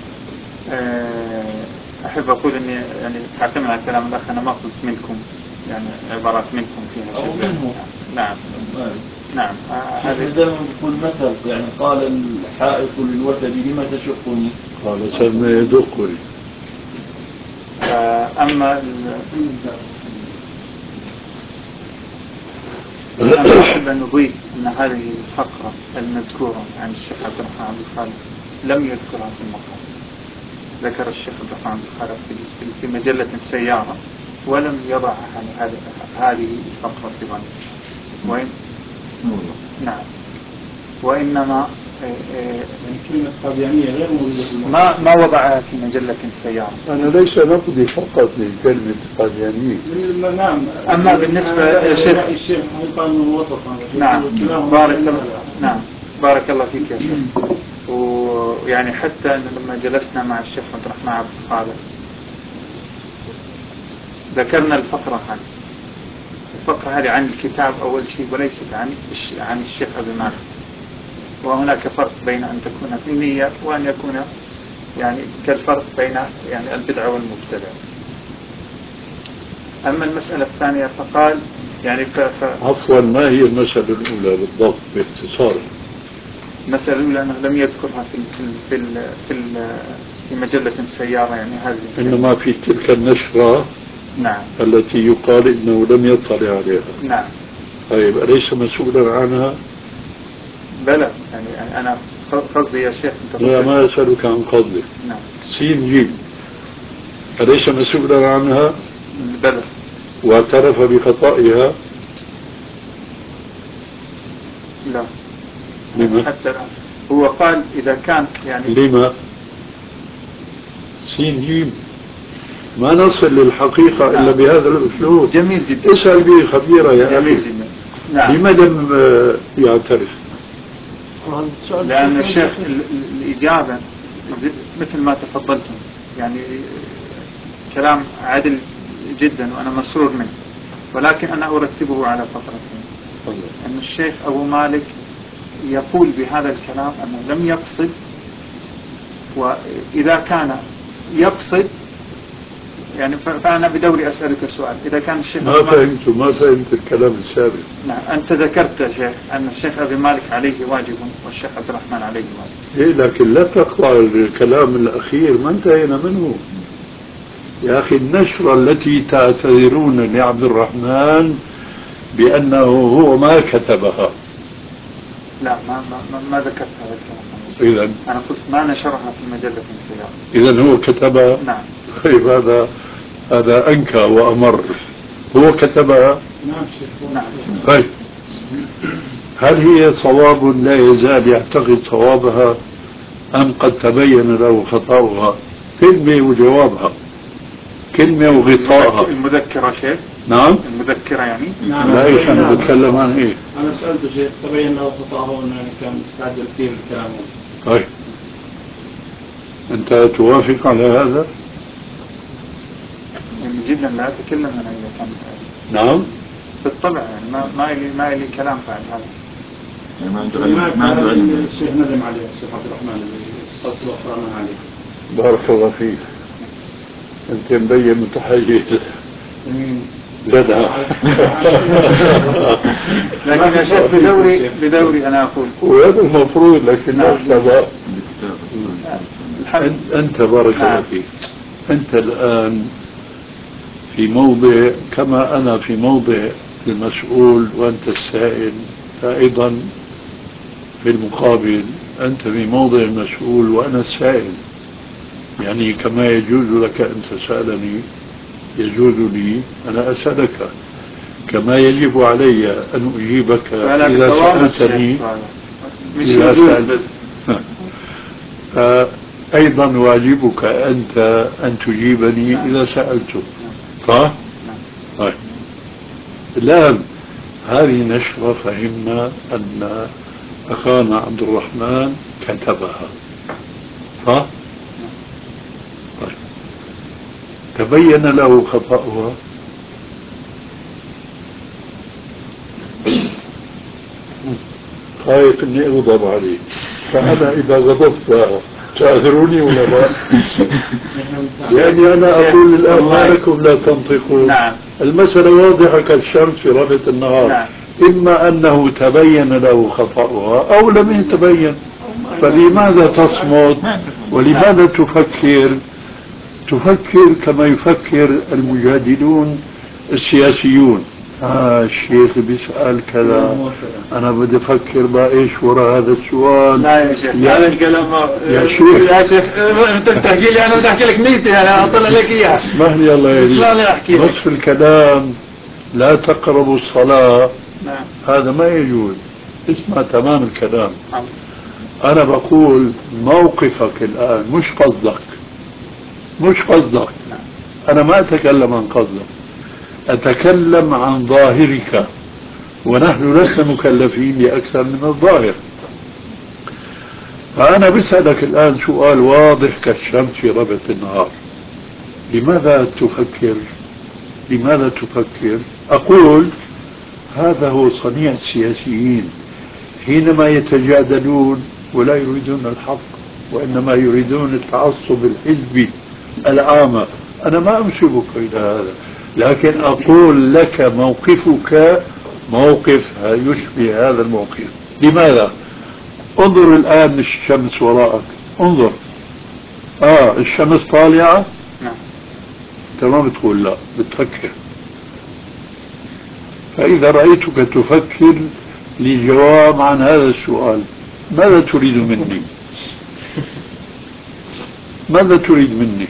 S2: أحب أقول إني يعني أعتمد على كلام الأخ. أنا ما قلت منكم يعني عبارات منكم فيها
S4: أو منهم.
S2: نعم نعم.
S4: هذا دائما يقول مثل يعني قال الحائط للوتد لما تشقني؟
S1: قال سمي يدقني.
S2: أما أنا أحب أن نضيف أن هذه الفقرة المذكورة عن الشيخ عبد الرحمن عبد الخالق لم يذكرها في المقال. ذكر الشيخ عبد الرحمن عبد الخالق في مجلة سيارة ولم يضعها هذه هذه الفقرة في ظني. وين؟ نعم. وإنما
S3: كلمة قاديانية غير موجودة
S2: ما ما وضعها في مجلة سيارة.
S1: أنا ليس نقدي فقط لكلمة قاديانية.
S3: نعم.
S2: أما بالنسبة يا شيخ
S3: الشيخ قانون الوسط.
S2: نعم. بارك الله. نعم. بارك الله فيك يا شيخ. ويعني حتى أن لما جلسنا مع الشيخ عبد الرحمن عبد الخالق ذكرنا الفقرة هذه. الفقرة هذه عن الكتاب أول شيء وليست عن عن الشيخ أبي مالك. وهناك فرق بين أن تكون في النية وأن يكون يعني كالفرق بين يعني البدعة والمبتدع. أما المسألة الثانية فقال يعني ف... ف...
S1: عفوا ما هي المسألة الأولى بالضبط باختصار؟
S2: المسألة الأولى أنه لم يذكرها في في في, في, في مجلة سيارة يعني هذه.
S1: إنما في تلك النشرة.
S2: نعم.
S1: التي يقال إنه لم يطلع عليها.
S2: نعم.
S1: طيب أليس مسؤولا عنها؟
S2: بلى يعني أنا قصدي يا شيخ.
S1: لا ما أسألك عن قصدك.
S2: نعم.
S1: سين جيم أليس مسؤولا عنها؟
S2: بلى.
S1: واعترف بخطئها؟
S2: لا.
S1: لما؟
S2: حتى الآن هو قال إذا كان يعني.
S1: لما؟ سين جيم ما نصل للحقيقة نعم. إلا بهذا الأسلوب.
S2: جميل جدا.
S1: اسأل به خبيرة يا
S2: جميل
S1: أخي.
S2: جدا. نعم.
S1: لما لم يعترف؟
S2: لأن الشيخ الإجابة مثل ما تفضلتم يعني كلام عادل جدا وأنا مسرور منه. ولكن أنا أرتبه على فقرتين. أن الشيخ أبو مالك يقول بهذا الكلام أنه لم يقصد. وإذا كان يقصد يعني فأنا بدوري أسألك سؤال. إذا كان الشيخ
S1: ما فهمت ما فهمت الكلام السابق.
S2: نعم. أنت ذكرت يا شيخ أن الشيخ أبي مالك عليه واجب والشيخ عبد الرحمن عليه واجب.
S1: إيه لكن لا تقطع الكلام الأخير ما انتهينا منه يا أخي. النشرة التي تعتذرون لعبد الرحمن بأنه هو ما كتبها.
S2: لا ما ما ما ذكرت هذا الكلام.
S1: إذن
S2: أنا قلت ما نشرها في مجلة سيارة.
S1: إذن هو كتبها.
S2: نعم.
S1: طيب هذا هذا أنكى وأمر. هو كتبها.
S2: نعم.
S1: طيب هل هي صواب لا يزال يعتقد صوابها أم قد تبين له خطأها؟ كلمة وجوابها، كلمة وغطاءها.
S2: المذكرة شيخ؟
S1: نعم.
S2: المذكرة يعني؟
S1: نعم. لا إيش أنا بتكلم عن إيه؟
S5: أنا سألته شيخ تبين له خطأه وأنه كان مستعجل كثير بالكلام.
S1: طيب أنت توافق على هذا؟
S2: يعني جدا لا أتكلم أنا إذا كان.
S1: نعم.
S2: بالطبع يعني ما ما لي ما لي كلام بعد هذا.
S3: يعني ما عنده علم، ما عنده علم.
S5: الشيخ ندم عليه الشيخ عبد الرحمن اللي خاص وقرنا عليه.
S1: بارك الله فيك. أنت مبين متحيز لدى.
S2: لكن يا شيخ بدوري بدوري أنا أقول.
S1: وهذا المفروض لكن لا شباب.
S2: الحمد.
S1: أنت بارك الله فيك. أنت الآن في موضع كما أنا في موضع المسؤول وأنت السائل، فأيضا في المقابل أنت في موضع المسؤول وأنا السائل. يعني كما يجوز لك أن تسألني يجوز لي أنا أسألك، كما يجب علي أن أجيبك إذا سألتني. إذا سألت فأيضا واجبك أنت أن تجيبني إذا سألتك. صح؟ طيب الآن هذه نشرة فهمنا أن أخانا عبد الرحمن كتبها، صح؟ طيب تبين له خطأها؟ خايف اني اغضب عليه، فانا اذا غضبت تعذروني ولا لا؟ يعني انا اقول الان ما لكم لا تنطقون.
S2: نعم.
S1: المسألة واضحة كالشمس في ربة النهار.
S2: نعم.
S1: اما انه تبين له خطأها او لم يتبين، فلماذا تصمت ولماذا تفكر تفكر كما يفكر المجادلون السياسيون؟ آه الشيخ بيسأل كذا، أنا بدي أفكر بقى إيش وراء هذا السؤال.
S2: لا يا شيخ هذا الكلام
S1: يا شيخ
S2: يا شيخ أنت بتحكي لي، أنا بدي أحكي لك نيتي، أنا أطلع لك إياها.
S1: اسمح لي الله يهديك. نصف الكلام لا تقربوا الصلاة.
S2: نعم.
S1: هذا ما يجوز. اسمع تمام الكلام. أنا بقول موقفك الآن مش قصدك، مش قصدك. أنا ما أتكلم عن قصدك، أتكلم عن ظاهرك، ونحن لسنا مكلفين بأكثر من الظاهر. فأنا بسألك الآن سؤال واضح كالشمس في ربة النهار، لماذا تفكر؟ لماذا تفكر؟ أقول هذا هو صنيع السياسيين حينما يتجادلون ولا يريدون الحق وإنما يريدون التعصب الحزبي العامة. أنا ما أنسبك إلى هذا، لكن أقول لك موقفك موقف يشبه هذا الموقف. لماذا؟ انظر الآن الشمس وراءك، انظر. آه الشمس طالعة؟
S2: نعم.
S1: تمام بتقول لا، بتفكر. فإذا رأيتك تفكر للجواب عن هذا السؤال، ماذا تريد مني؟ ماذا تريد مني؟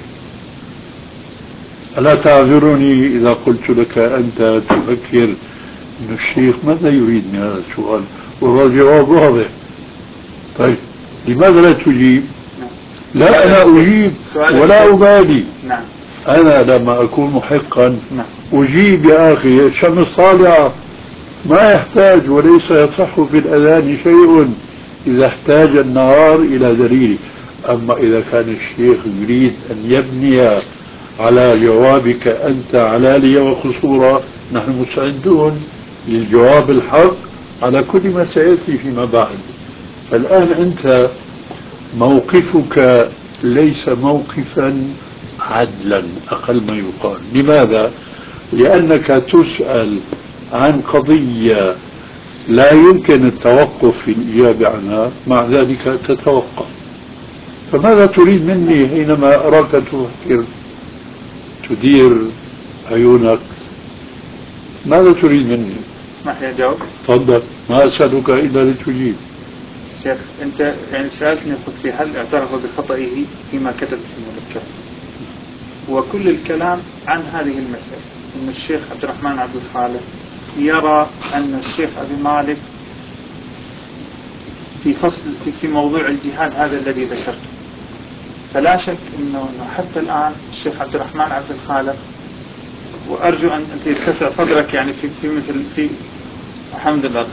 S1: ألا تعذرني إذا قلت لك أنت تفكر أن الشيخ ماذا يريد من هذا السؤال والجواب واضح؟ طيب لماذا لا تجيب؟ لا أنا أجيب ولا أبالي.
S2: نعم.
S1: أنا لما أكون محقا
S2: نعم.
S1: أجيب يا أخي. الشمس طالعة، ما يحتاج وليس يصح في الأذان شيء إذا احتاج النهار إلى دليل. أما إذا كان الشيخ يريد أن يبني على جوابك أنت علالية وخصورة، نحن مستعدون للجواب الحق على كل ما سيأتي فيما بعد. فالآن أنت موقفك ليس موقفا عدلا أقل ما يقال. لماذا؟ لأنك تسأل عن قضية لا يمكن التوقف في الإجابة عنها، مع ذلك تتوقف. فماذا تريد مني حينما أراك تفكر تدير عيونك؟ ماذا تريد مني؟
S2: اسمح لي أجاوب.
S1: تفضل، ما أسألك إلا لتجيب.
S2: شيخ أنت يعني سألتني قلت لي هل اعترف بخطئه فيما كتب في المذكرة، وكل الكلام عن هذه المسألة أن الشيخ عبد الرحمن عبد الخالق يرى أن الشيخ أبي مالك في فصل في, في موضوع الجهاد هذا الذي ذكرته، فلا شك إنه حتى الآن الشيخ عبد الرحمن عبد الخالق، وأرجو أن يتسع صدرك يعني في في مثل في الحمد لله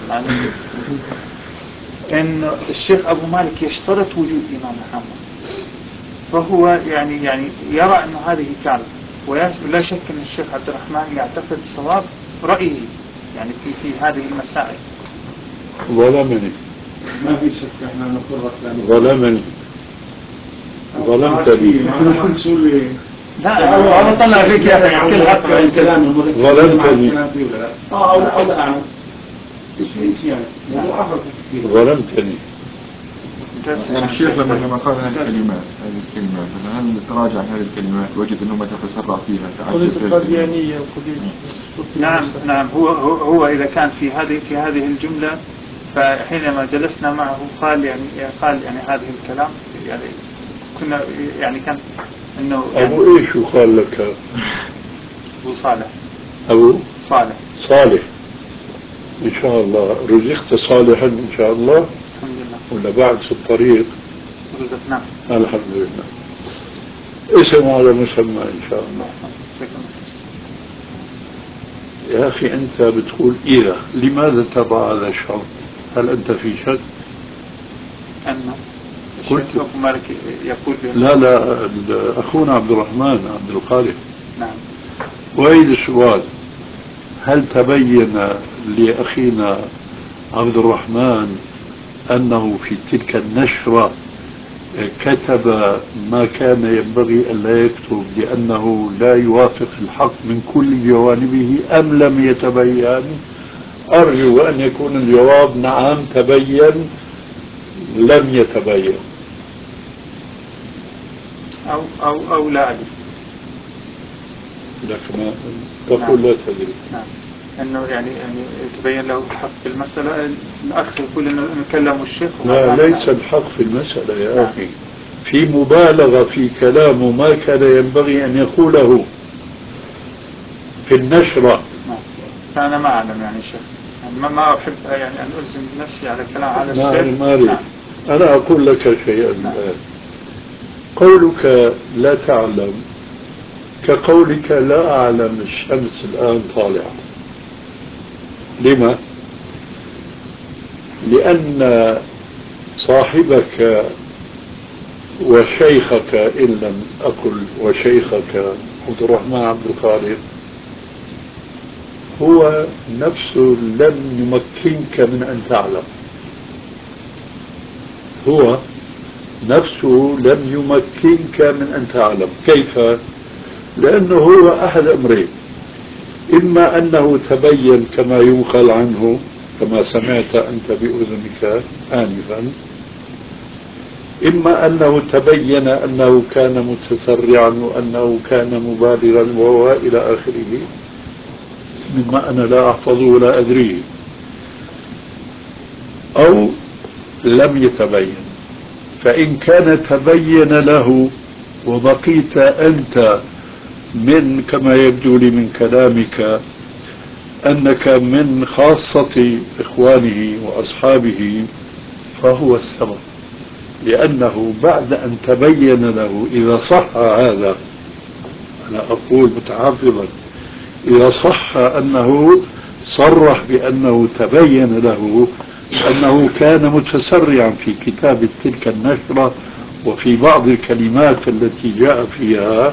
S2: إن الشيخ أبو مالك يشترط وجود إمام محمد، فهو يعني يعني يرى أن هذه كارثة، ولا شك أن الشيخ عبد الرحمن يعتقد صواب رأيه يعني في في هذه المسائل.
S1: ظلمني
S3: ما في شك احنا نقول ثاني
S1: ظلمني ظلمتني
S2: لا أنا طلع فيك يا أخي كل هذا
S3: الكلام
S1: ظلمتني
S3: اه او لا او لا اعمل ايش ايش يعني موضوع اخر كثير
S1: ظلمتني.
S6: يعني الشيخ لما لما قال هذه الكلمات هذه الكلمات هل تراجع هذه الكلمات وجد انه ما تتسرع فيها تعجب
S5: القاديانية
S2: نعم نعم هو هو, هو إذا كان في هذه في هذه الجملة، فحينما جلسنا معه قال يعني قال يعني هذه الكلام يعني كنا يعني كان انه يعني
S1: ابو ايش وقال لك؟
S2: ابو صالح
S1: ابو
S2: صالح
S1: صالح ان شاء الله رزقت صالحا ان شاء الله
S2: الحمد لله،
S1: ولا بعد في الطريق؟
S2: رزقناه
S1: الحمد لله. اسم على مسمى ان شاء الله. يا اخي انت بتقول اذا، لماذا تضع هذا الشرط؟ هل انت في شك؟
S2: أن
S1: قلت
S2: الشيخ أبو مالك يقول
S1: لا لا اخونا عبد الرحمن عبد الخالق.
S2: نعم.
S1: وأيد السؤال، هل تبين لأخينا عبد الرحمن أنه في تلك النشرة كتب ما كان ينبغي أن لا يكتب لأنه لا يوافق الحق من كل جوانبه أم لم يتبين؟ أرجو أن يكون الجواب نعم تبين لم يتبين.
S2: أو أو أو لا أدري،
S1: لكن تقول لا تدري.
S2: نعم. أنه يعني يعني يتبين له الحق في المسألة. الأخ يقول إنه كلمه الشيخ.
S1: لا ليس الحق في المسألة يا
S2: نعم.
S1: أخي، في مبالغة في كلامه ما كان ينبغي أن يقوله في النشرة.
S2: نعم. فأنا ما أعلم يعني الشيخ، يعني ما ما أحب يعني أن ألزم نفسي على كلام على الشيخ.
S1: ما نعم. أنا أقول لك شيئا الآن. نعم. قولك لا تعلم كقولك لا أعلم الشمس الآن طالعة. لما؟ لأن صاحبك وشيخك إن لم أقل وشيخك عبد الرحمن عبد الخالق هو نفسه لم يمكنك من أن تعلم، هو نفسه لم يمكنك من أن تعلم. كيف؟ لأنه هو أحد أمرين، إما أنه تبين كما ينقل عنه كما سمعت أنت بأذنك آنفا، إما أنه تبين أنه كان متسرعا وأنه كان مبالغا وهو إلى آخره مما أنا لا أحفظه ولا أدريه، أو لم يتبين. فإن كان تبين له وبقيت أنت من كما يبدو لي من كلامك أنك من خاصة إخوانه وأصحابه فهو السبب، لأنه بعد أن تبين له إذا صح هذا، أنا أقول متحفظا، إذا صح أنه صرح بأنه تبين له أنه كان متسرعا في كتابة تلك النشرة وفي بعض الكلمات التي جاء فيها،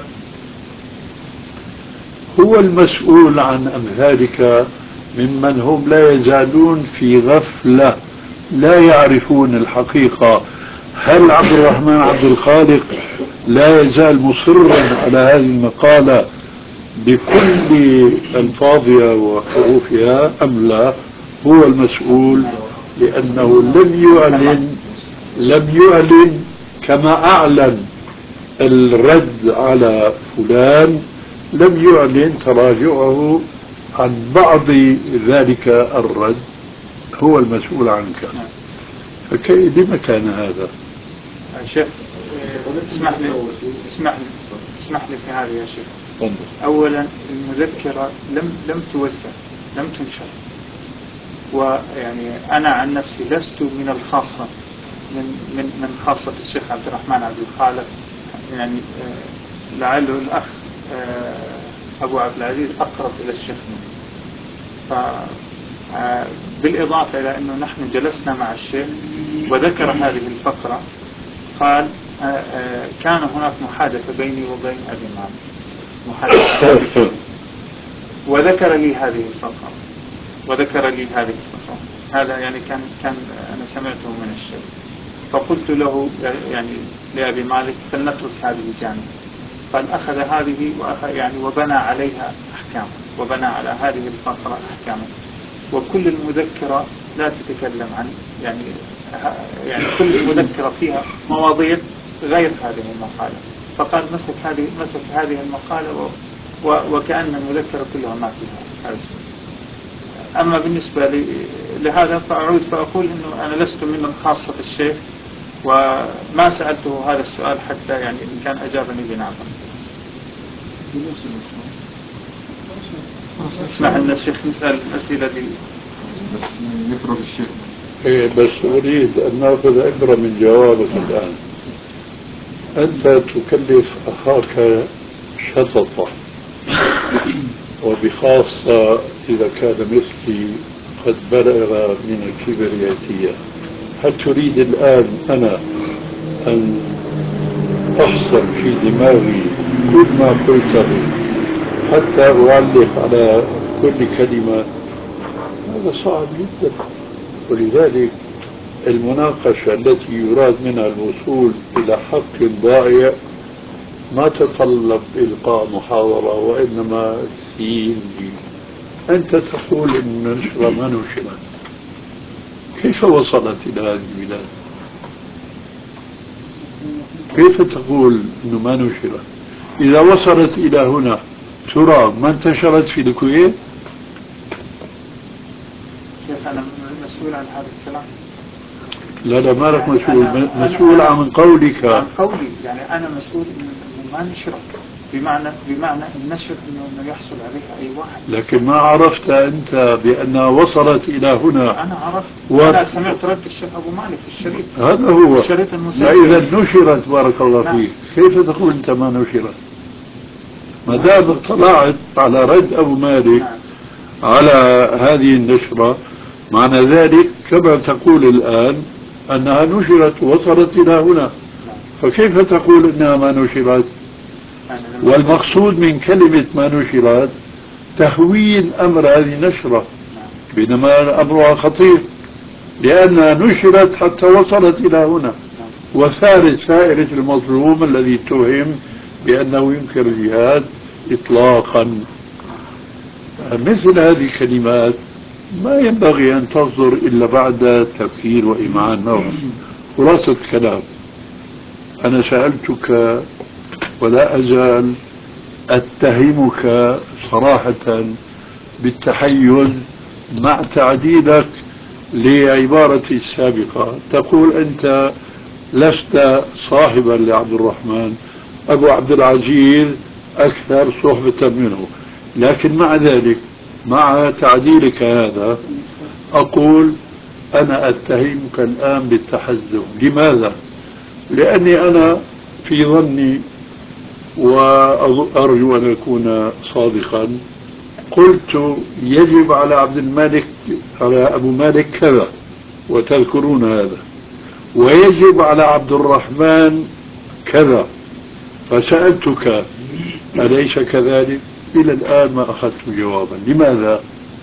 S1: هو المسؤول عن أمثالك ممن هم لا يزالون في غفلة لا يعرفون الحقيقة. هل عبد الرحمن عبد الخالق لا يزال مصرا على هذه المقالة بكل ألفاظها وحروفها أم لا؟ هو المسؤول، لأنه لم يعلن لم يعلن كما أعلن الرد على فلان، لم يعلن تراجعه عن بعض ذلك الرد. هو المسؤول عنك، فكيف لما كان هذا؟
S2: شيخ اسمح لي اسمح لي اسمح لي في هذا يا شيخ. أولا المذكرة لم لم توزع لم تنشر. ويعني أنا عن نفسي لست من الخاصة من من من خاصة الشيخ عبد الرحمن عبد الخالق، يعني آه لعله الأخ آه أبو عبد العزيز أقرب إلى الشيخ مني. ف بالإضافة إلى أنه نحن جلسنا مع الشيخ وذكر هذه الفقرة، قال آه آه كان هناك محادثة بيني وبين أبي مالك، محادثة وذكر لي هذه الفقرة وذكر لي هذه الفقرة هذا يعني كان كان أنا سمعته من الشيخ. فقلت له يعني لأبي مالك فلنترك هذه الجانب. قال أخذ هذه وأخذ يعني وبنى عليها أحكام، وبنى على هذه الفقرة أحكاما. وكل المذكرة لا تتكلم عن يعني يعني كل المذكرة فيها مواضيع غير هذه المقالة. فقال مسك هذه مسك هذه المقالة وكأن المذكرة كلها ما فيها هذا الشيء. أما بالنسبة لهذا فأعود فأقول إنه أنا لست من خاصة الشيخ، وما سألته هذا السؤال حتى يعني إن كان أجابني بنعم. اسمح لنا الشيخ نسأل الأسئلة دي.
S6: بس يفرض الشيخ.
S1: إيه بس أريد أن نأخذ عبرة من جوابك الآن. أنت تكلف أخاك شططة، وبخاصة إذا كان مثلي قد بلغ من الكبرياتية. هل تريد الآن أنا أن أحصل في دماغي كل ما قلته حتى أعلق على كل كلمة؟ هذا صعب جدا. ولذلك المناقشة التي يراد منها الوصول إلى حق ضائع ما تتطلب إلقاء محاضرة، وإنما تسيل. أنت تقول إن النشرة ما نشرت، كيف وصلت إلى هذه البلاد؟ كيف تقول إنه ما نشرت؟ إذا وصلت إلى هنا ترى ما انتشرت في الكويت؟
S2: شيخ أنا مسؤول عن هذا الكلام.
S1: لا لا ما لك مسؤول، مسؤول عن قولك.
S2: عن قولي يعني أنا مسؤول إنه ما نشرت، بمعنى بمعنى النشر إنه يحصل عليها أي واحد.
S1: لكن ما عرفت أنت بأنها وصلت إلى هنا.
S2: أنا عرفت و... أنا سمعت رد الشيخ أبو مالك في الشريط.
S1: هذا هو
S2: الشريط المسجل.
S1: إذا نشرت بارك الله
S2: نعم.
S1: فيك، كيف تقول أنت ما نشرت؟ ما دام اطلعت على رد أبو مالك
S2: نعم.
S1: على هذه النشرة، معنى ذلك كما تقول الآن أنها نشرت ووصلت إلى هنا، فكيف تقول أنها ما نشرت؟ والمقصود من كلمة ما نشرت تهوين أمر هذه النشرة، بينما أمرها خطير لأنها نشرت حتى وصلت إلى هنا. وثالث فائدة المظلوم الذي اتهم بأنه ينكر الجهاد إطلاقا. مثل هذه الكلمات ما ينبغي أن تصدر إلا بعد تفكير وإمعان نوع. خلاصة الكلام، أنا سألتك ولا أزال أتهمك صراحة بالتحيز مع تعديلك لعبارتي السابقة. تقول أنت لست صاحبا لعبد الرحمن، أبو عبد العزيز أكثر صحبة منه. لكن مع ذلك مع تعديلك هذا أقول أنا أتهمك الآن بالتحزب. لماذا؟ لأني أنا في ظني وأرجو أن أكون صادقا قلت يجب على عبد الملك على أبو مالك كذا وتذكرون هذا، ويجب على عبد الرحمن كذا، فسألتك أليس كذلك؟ إلى الآن ما أخذت جوابا. لماذا؟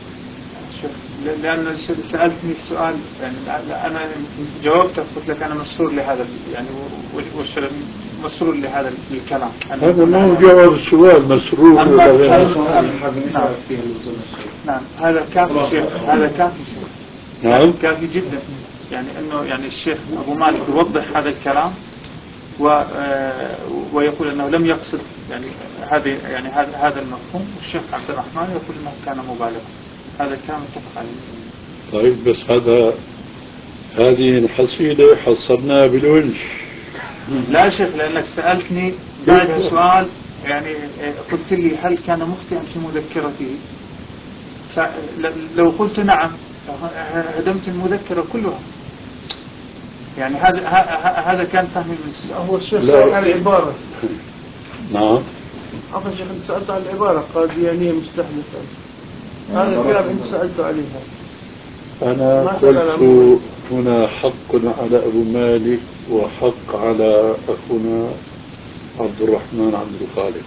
S2: لأن سألتني السؤال يعني أنا جاوبتك، قلت لك أنا مسرور لهذا يعني مسرور لهذا الكلام.
S1: هذا ما هو جواب السؤال، مسرور ولا غير.
S2: نعم. نعم هذا كافي شيخ، هذا كافي شيخ.
S1: نعم
S2: كافي جدا. يعني أنه يعني الشيخ أبو مالك يوضح هذا الكلام و ويقول أنه لم يقصد يعني هذه يعني هذا هذا المفهوم، والشيخ عبد الرحمن يقول أنه كان مبالغا. هذا الكلام اتفق عليه.
S1: طيب بس هذا هذه الحصيلة حصلناها بالونش.
S2: لا شيخ، لأنك سألتني بعد سؤال يعني قلت لي هل كان مخطئا في مذكرته؟ لو قلت نعم هدمت المذكرة كلها. يعني هذا هذا كان فهمي من
S7: هو الشيخ سأل عن العبارة.
S1: نعم.
S7: عفوا شيخ أنت سألت عن العبارة قاديانية مستحدثة. هذا الكلام أنت سألت عليها.
S1: أنا قلت هنا حق على أبو مالك وحق على أخونا عبد الرحمن عبد الخالق.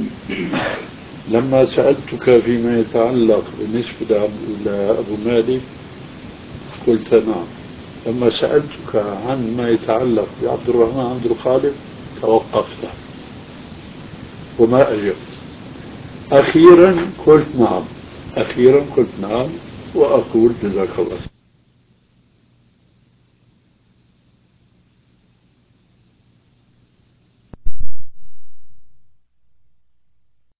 S1: لما سألتك فيما يتعلق بالنسبة لأبو مالك قلت نعم. لما سألتك عن ما يتعلق بعبد الرحمن عبد الخالق توقفت وما أجبت. أخيرا قلت نعم. أخيرا قلت نعم وأقول جزاك الله.